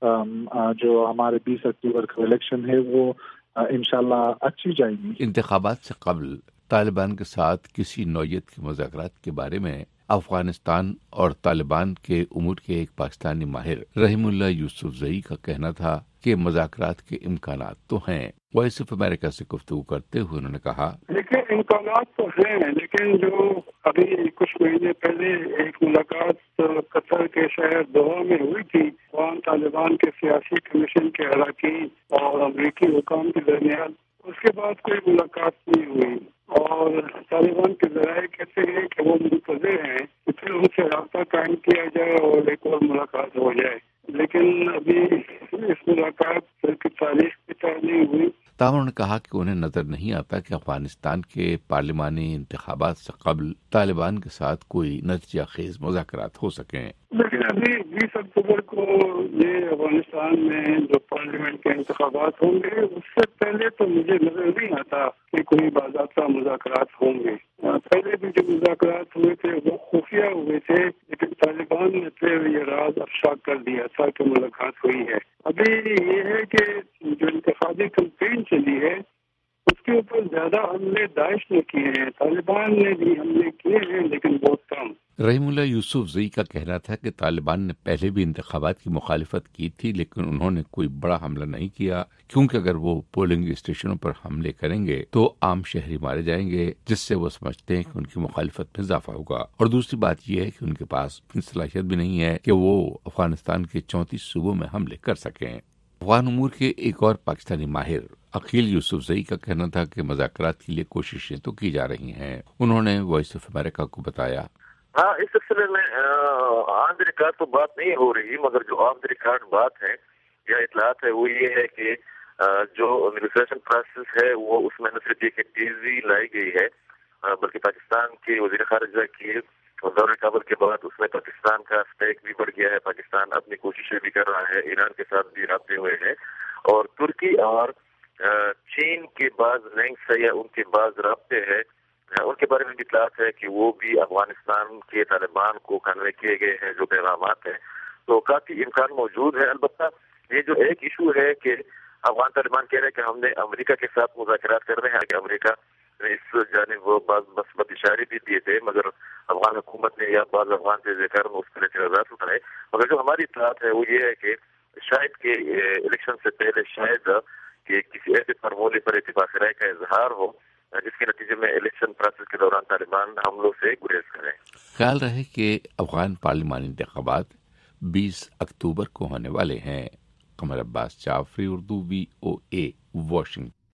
S4: جو ہمارے 20 اکتوبر کا الیکشن ہے وہ انشاءاللہ اچھی جائے گی۔
S3: انتخابات سے قبل طالبان کے ساتھ کسی نوعیت کے مذاکرات کے بارے میں افغانستان اور طالبان کے امور کے ایک پاکستانی ماہر رحیم اللہ یوسفزئی کا کہنا تھا کہ مذاکرات کے امکانات تو ہیں۔ وائس آف امریکہ سے گفتگو کرتے ہوئے انہوں نے کہا،
S11: لیکن امکانات تو ہیں، لیکن جو ابھی کچھ مہینے پہلے ایک ملاقات قطر کے شہر دوحہ میں ہوئی تھی افغان طالبان کے سیاسی کمیشن کے اراکین اور امریکی حکام کے درمیان، اس کے بعد کوئی ملاقات نہیں ہوئی، اور طالبان کے ذرائع کہتے ہیں کہ وہ منتظر ہیں کہ پھر ان سے رابطہ قائم کیا جائے اور ایک اور ملاقات ہو جائے، لیکن ابھی اس ملاقات کی تاریخ بھی طے نہیں ہوئی۔
S3: تاہم انہوں نے کہا کہ انہیں نظر نہیں آتا کہ افغانستان کے پارلیمانی انتخابات سے قبل طالبان کے ساتھ کوئی نتیجہ خیز مذاکرات ہو سکیں۔
S11: لیکن ابھی 20 اکتوبر کو یہ افغانستان میں جو پارلیمنٹ کے انتخابات ہوں گے، اس سے پہلے تو مجھے نظر نہیں آتا کہ کوئی باضابطہ مذاکرات ہوں گے۔ پہلے بھی جو مذاکرات ہوئے تھے وہ خفیہ ہوئے تھے، لیکن طالبان نے پھر یہ راز افشا کر دیا تھا کہ ملاقات ہوئی ہے۔ ابھی یہ ہے کہ جو انتخابی کمپین چلی ہے اس کے اوپر زیادہ حملے داعش نے کیے ہیں، طالبان نے بھی حملے کیے ہیں لیکن بہت کم۔
S3: رحیم اللہ یوسفزئی کا کہنا تھا کہ طالبان نے پہلے بھی انتخابات کی مخالفت کی تھی لیکن انہوں نے کوئی بڑا حملہ نہیں کیا، کیونکہ اگر وہ پولنگ اسٹیشنوں پر حملے کریں گے تو عام شہری مارے جائیں گے، جس سے وہ سمجھتے ہیں کہ ان کی مخالفت میں اضافہ ہوگا۔ اور دوسری بات یہ ہے کہ ان کے پاس اتنی صلاحیت بھی نہیں ہے کہ وہ افغانستان کے 34 صوبوں میں حملے کر سکیں۔ افغان امور کے ایک اور پاکستانی ماہر عقیل یوسفزئی کا کہنا تھا کہ مذاکرات کے لیے کوششیں تو کی جا رہی ہیں۔ انہوں نے وائس آف امریکہ کو بتایا،
S12: ہاں، اس سلسلے میں آن دی ریکارڈ تو بات نہیں ہو رہی، مگر جو آف دی ریکارڈ بات ہے یا اطلاعات ہے وہ یہ ہے کہ جو نیگوسیشن پروسیس ہے وہ اس میں نہ صرف یہ کہ تیزی لائی گئی ہے بلکہ پاکستان کے وزیر خارجہ کی دورہ کابل کے بعد اس میں پاکستان کا اسٹیک بھی بڑھ گیا ہے. پاکستان اپنی کوششیں بھی کر رہا ہے، ایران کے ساتھ بھی رابطے ہوئے ہیں، اور ترکی اور چین کے بعض لنکس ہے یا ان کے بعض رابطے ہیں، ان کے بارے میں بھی اطلاعات ہے کہ وہ بھی افغانستان کے طالبان کو کنوے کیے گئے ہیں جو پیغامات ہیں. تو کافی امکان موجود ہے. البتہ یہ جو ایک ایشو ہے کہ افغان طالبان کہہ رہے ہیں کہ ہم نے امریکہ کے ساتھ مذاکرات کر رہے ہیں، کہ امریکہ نے اس جانب وہ مثبت اشارے بھی دیے تھے، مگر افغان حکومت نے یا بعض افغان جزیرے میں اس کے اعتراضات اٹھائے. مگر جو ہماری اطلاعات ہے وہ یہ ہے کہ شاید کہ الیکشن سے پہلے شاید کہ کسی ایسے فارمولے پر اتفاق رائے کا اظہار ہو جس کے نتیجے میں الیکشن پروسیس کے دوران طالبان حملوں سے گریز کریں.
S3: خیال رہے کہ افغان پارلیمانی انتخابات 20 اکتوبر کو ہونے والے ہیں. Qamar Abbas Jafri, Urdu, VOA، Washington.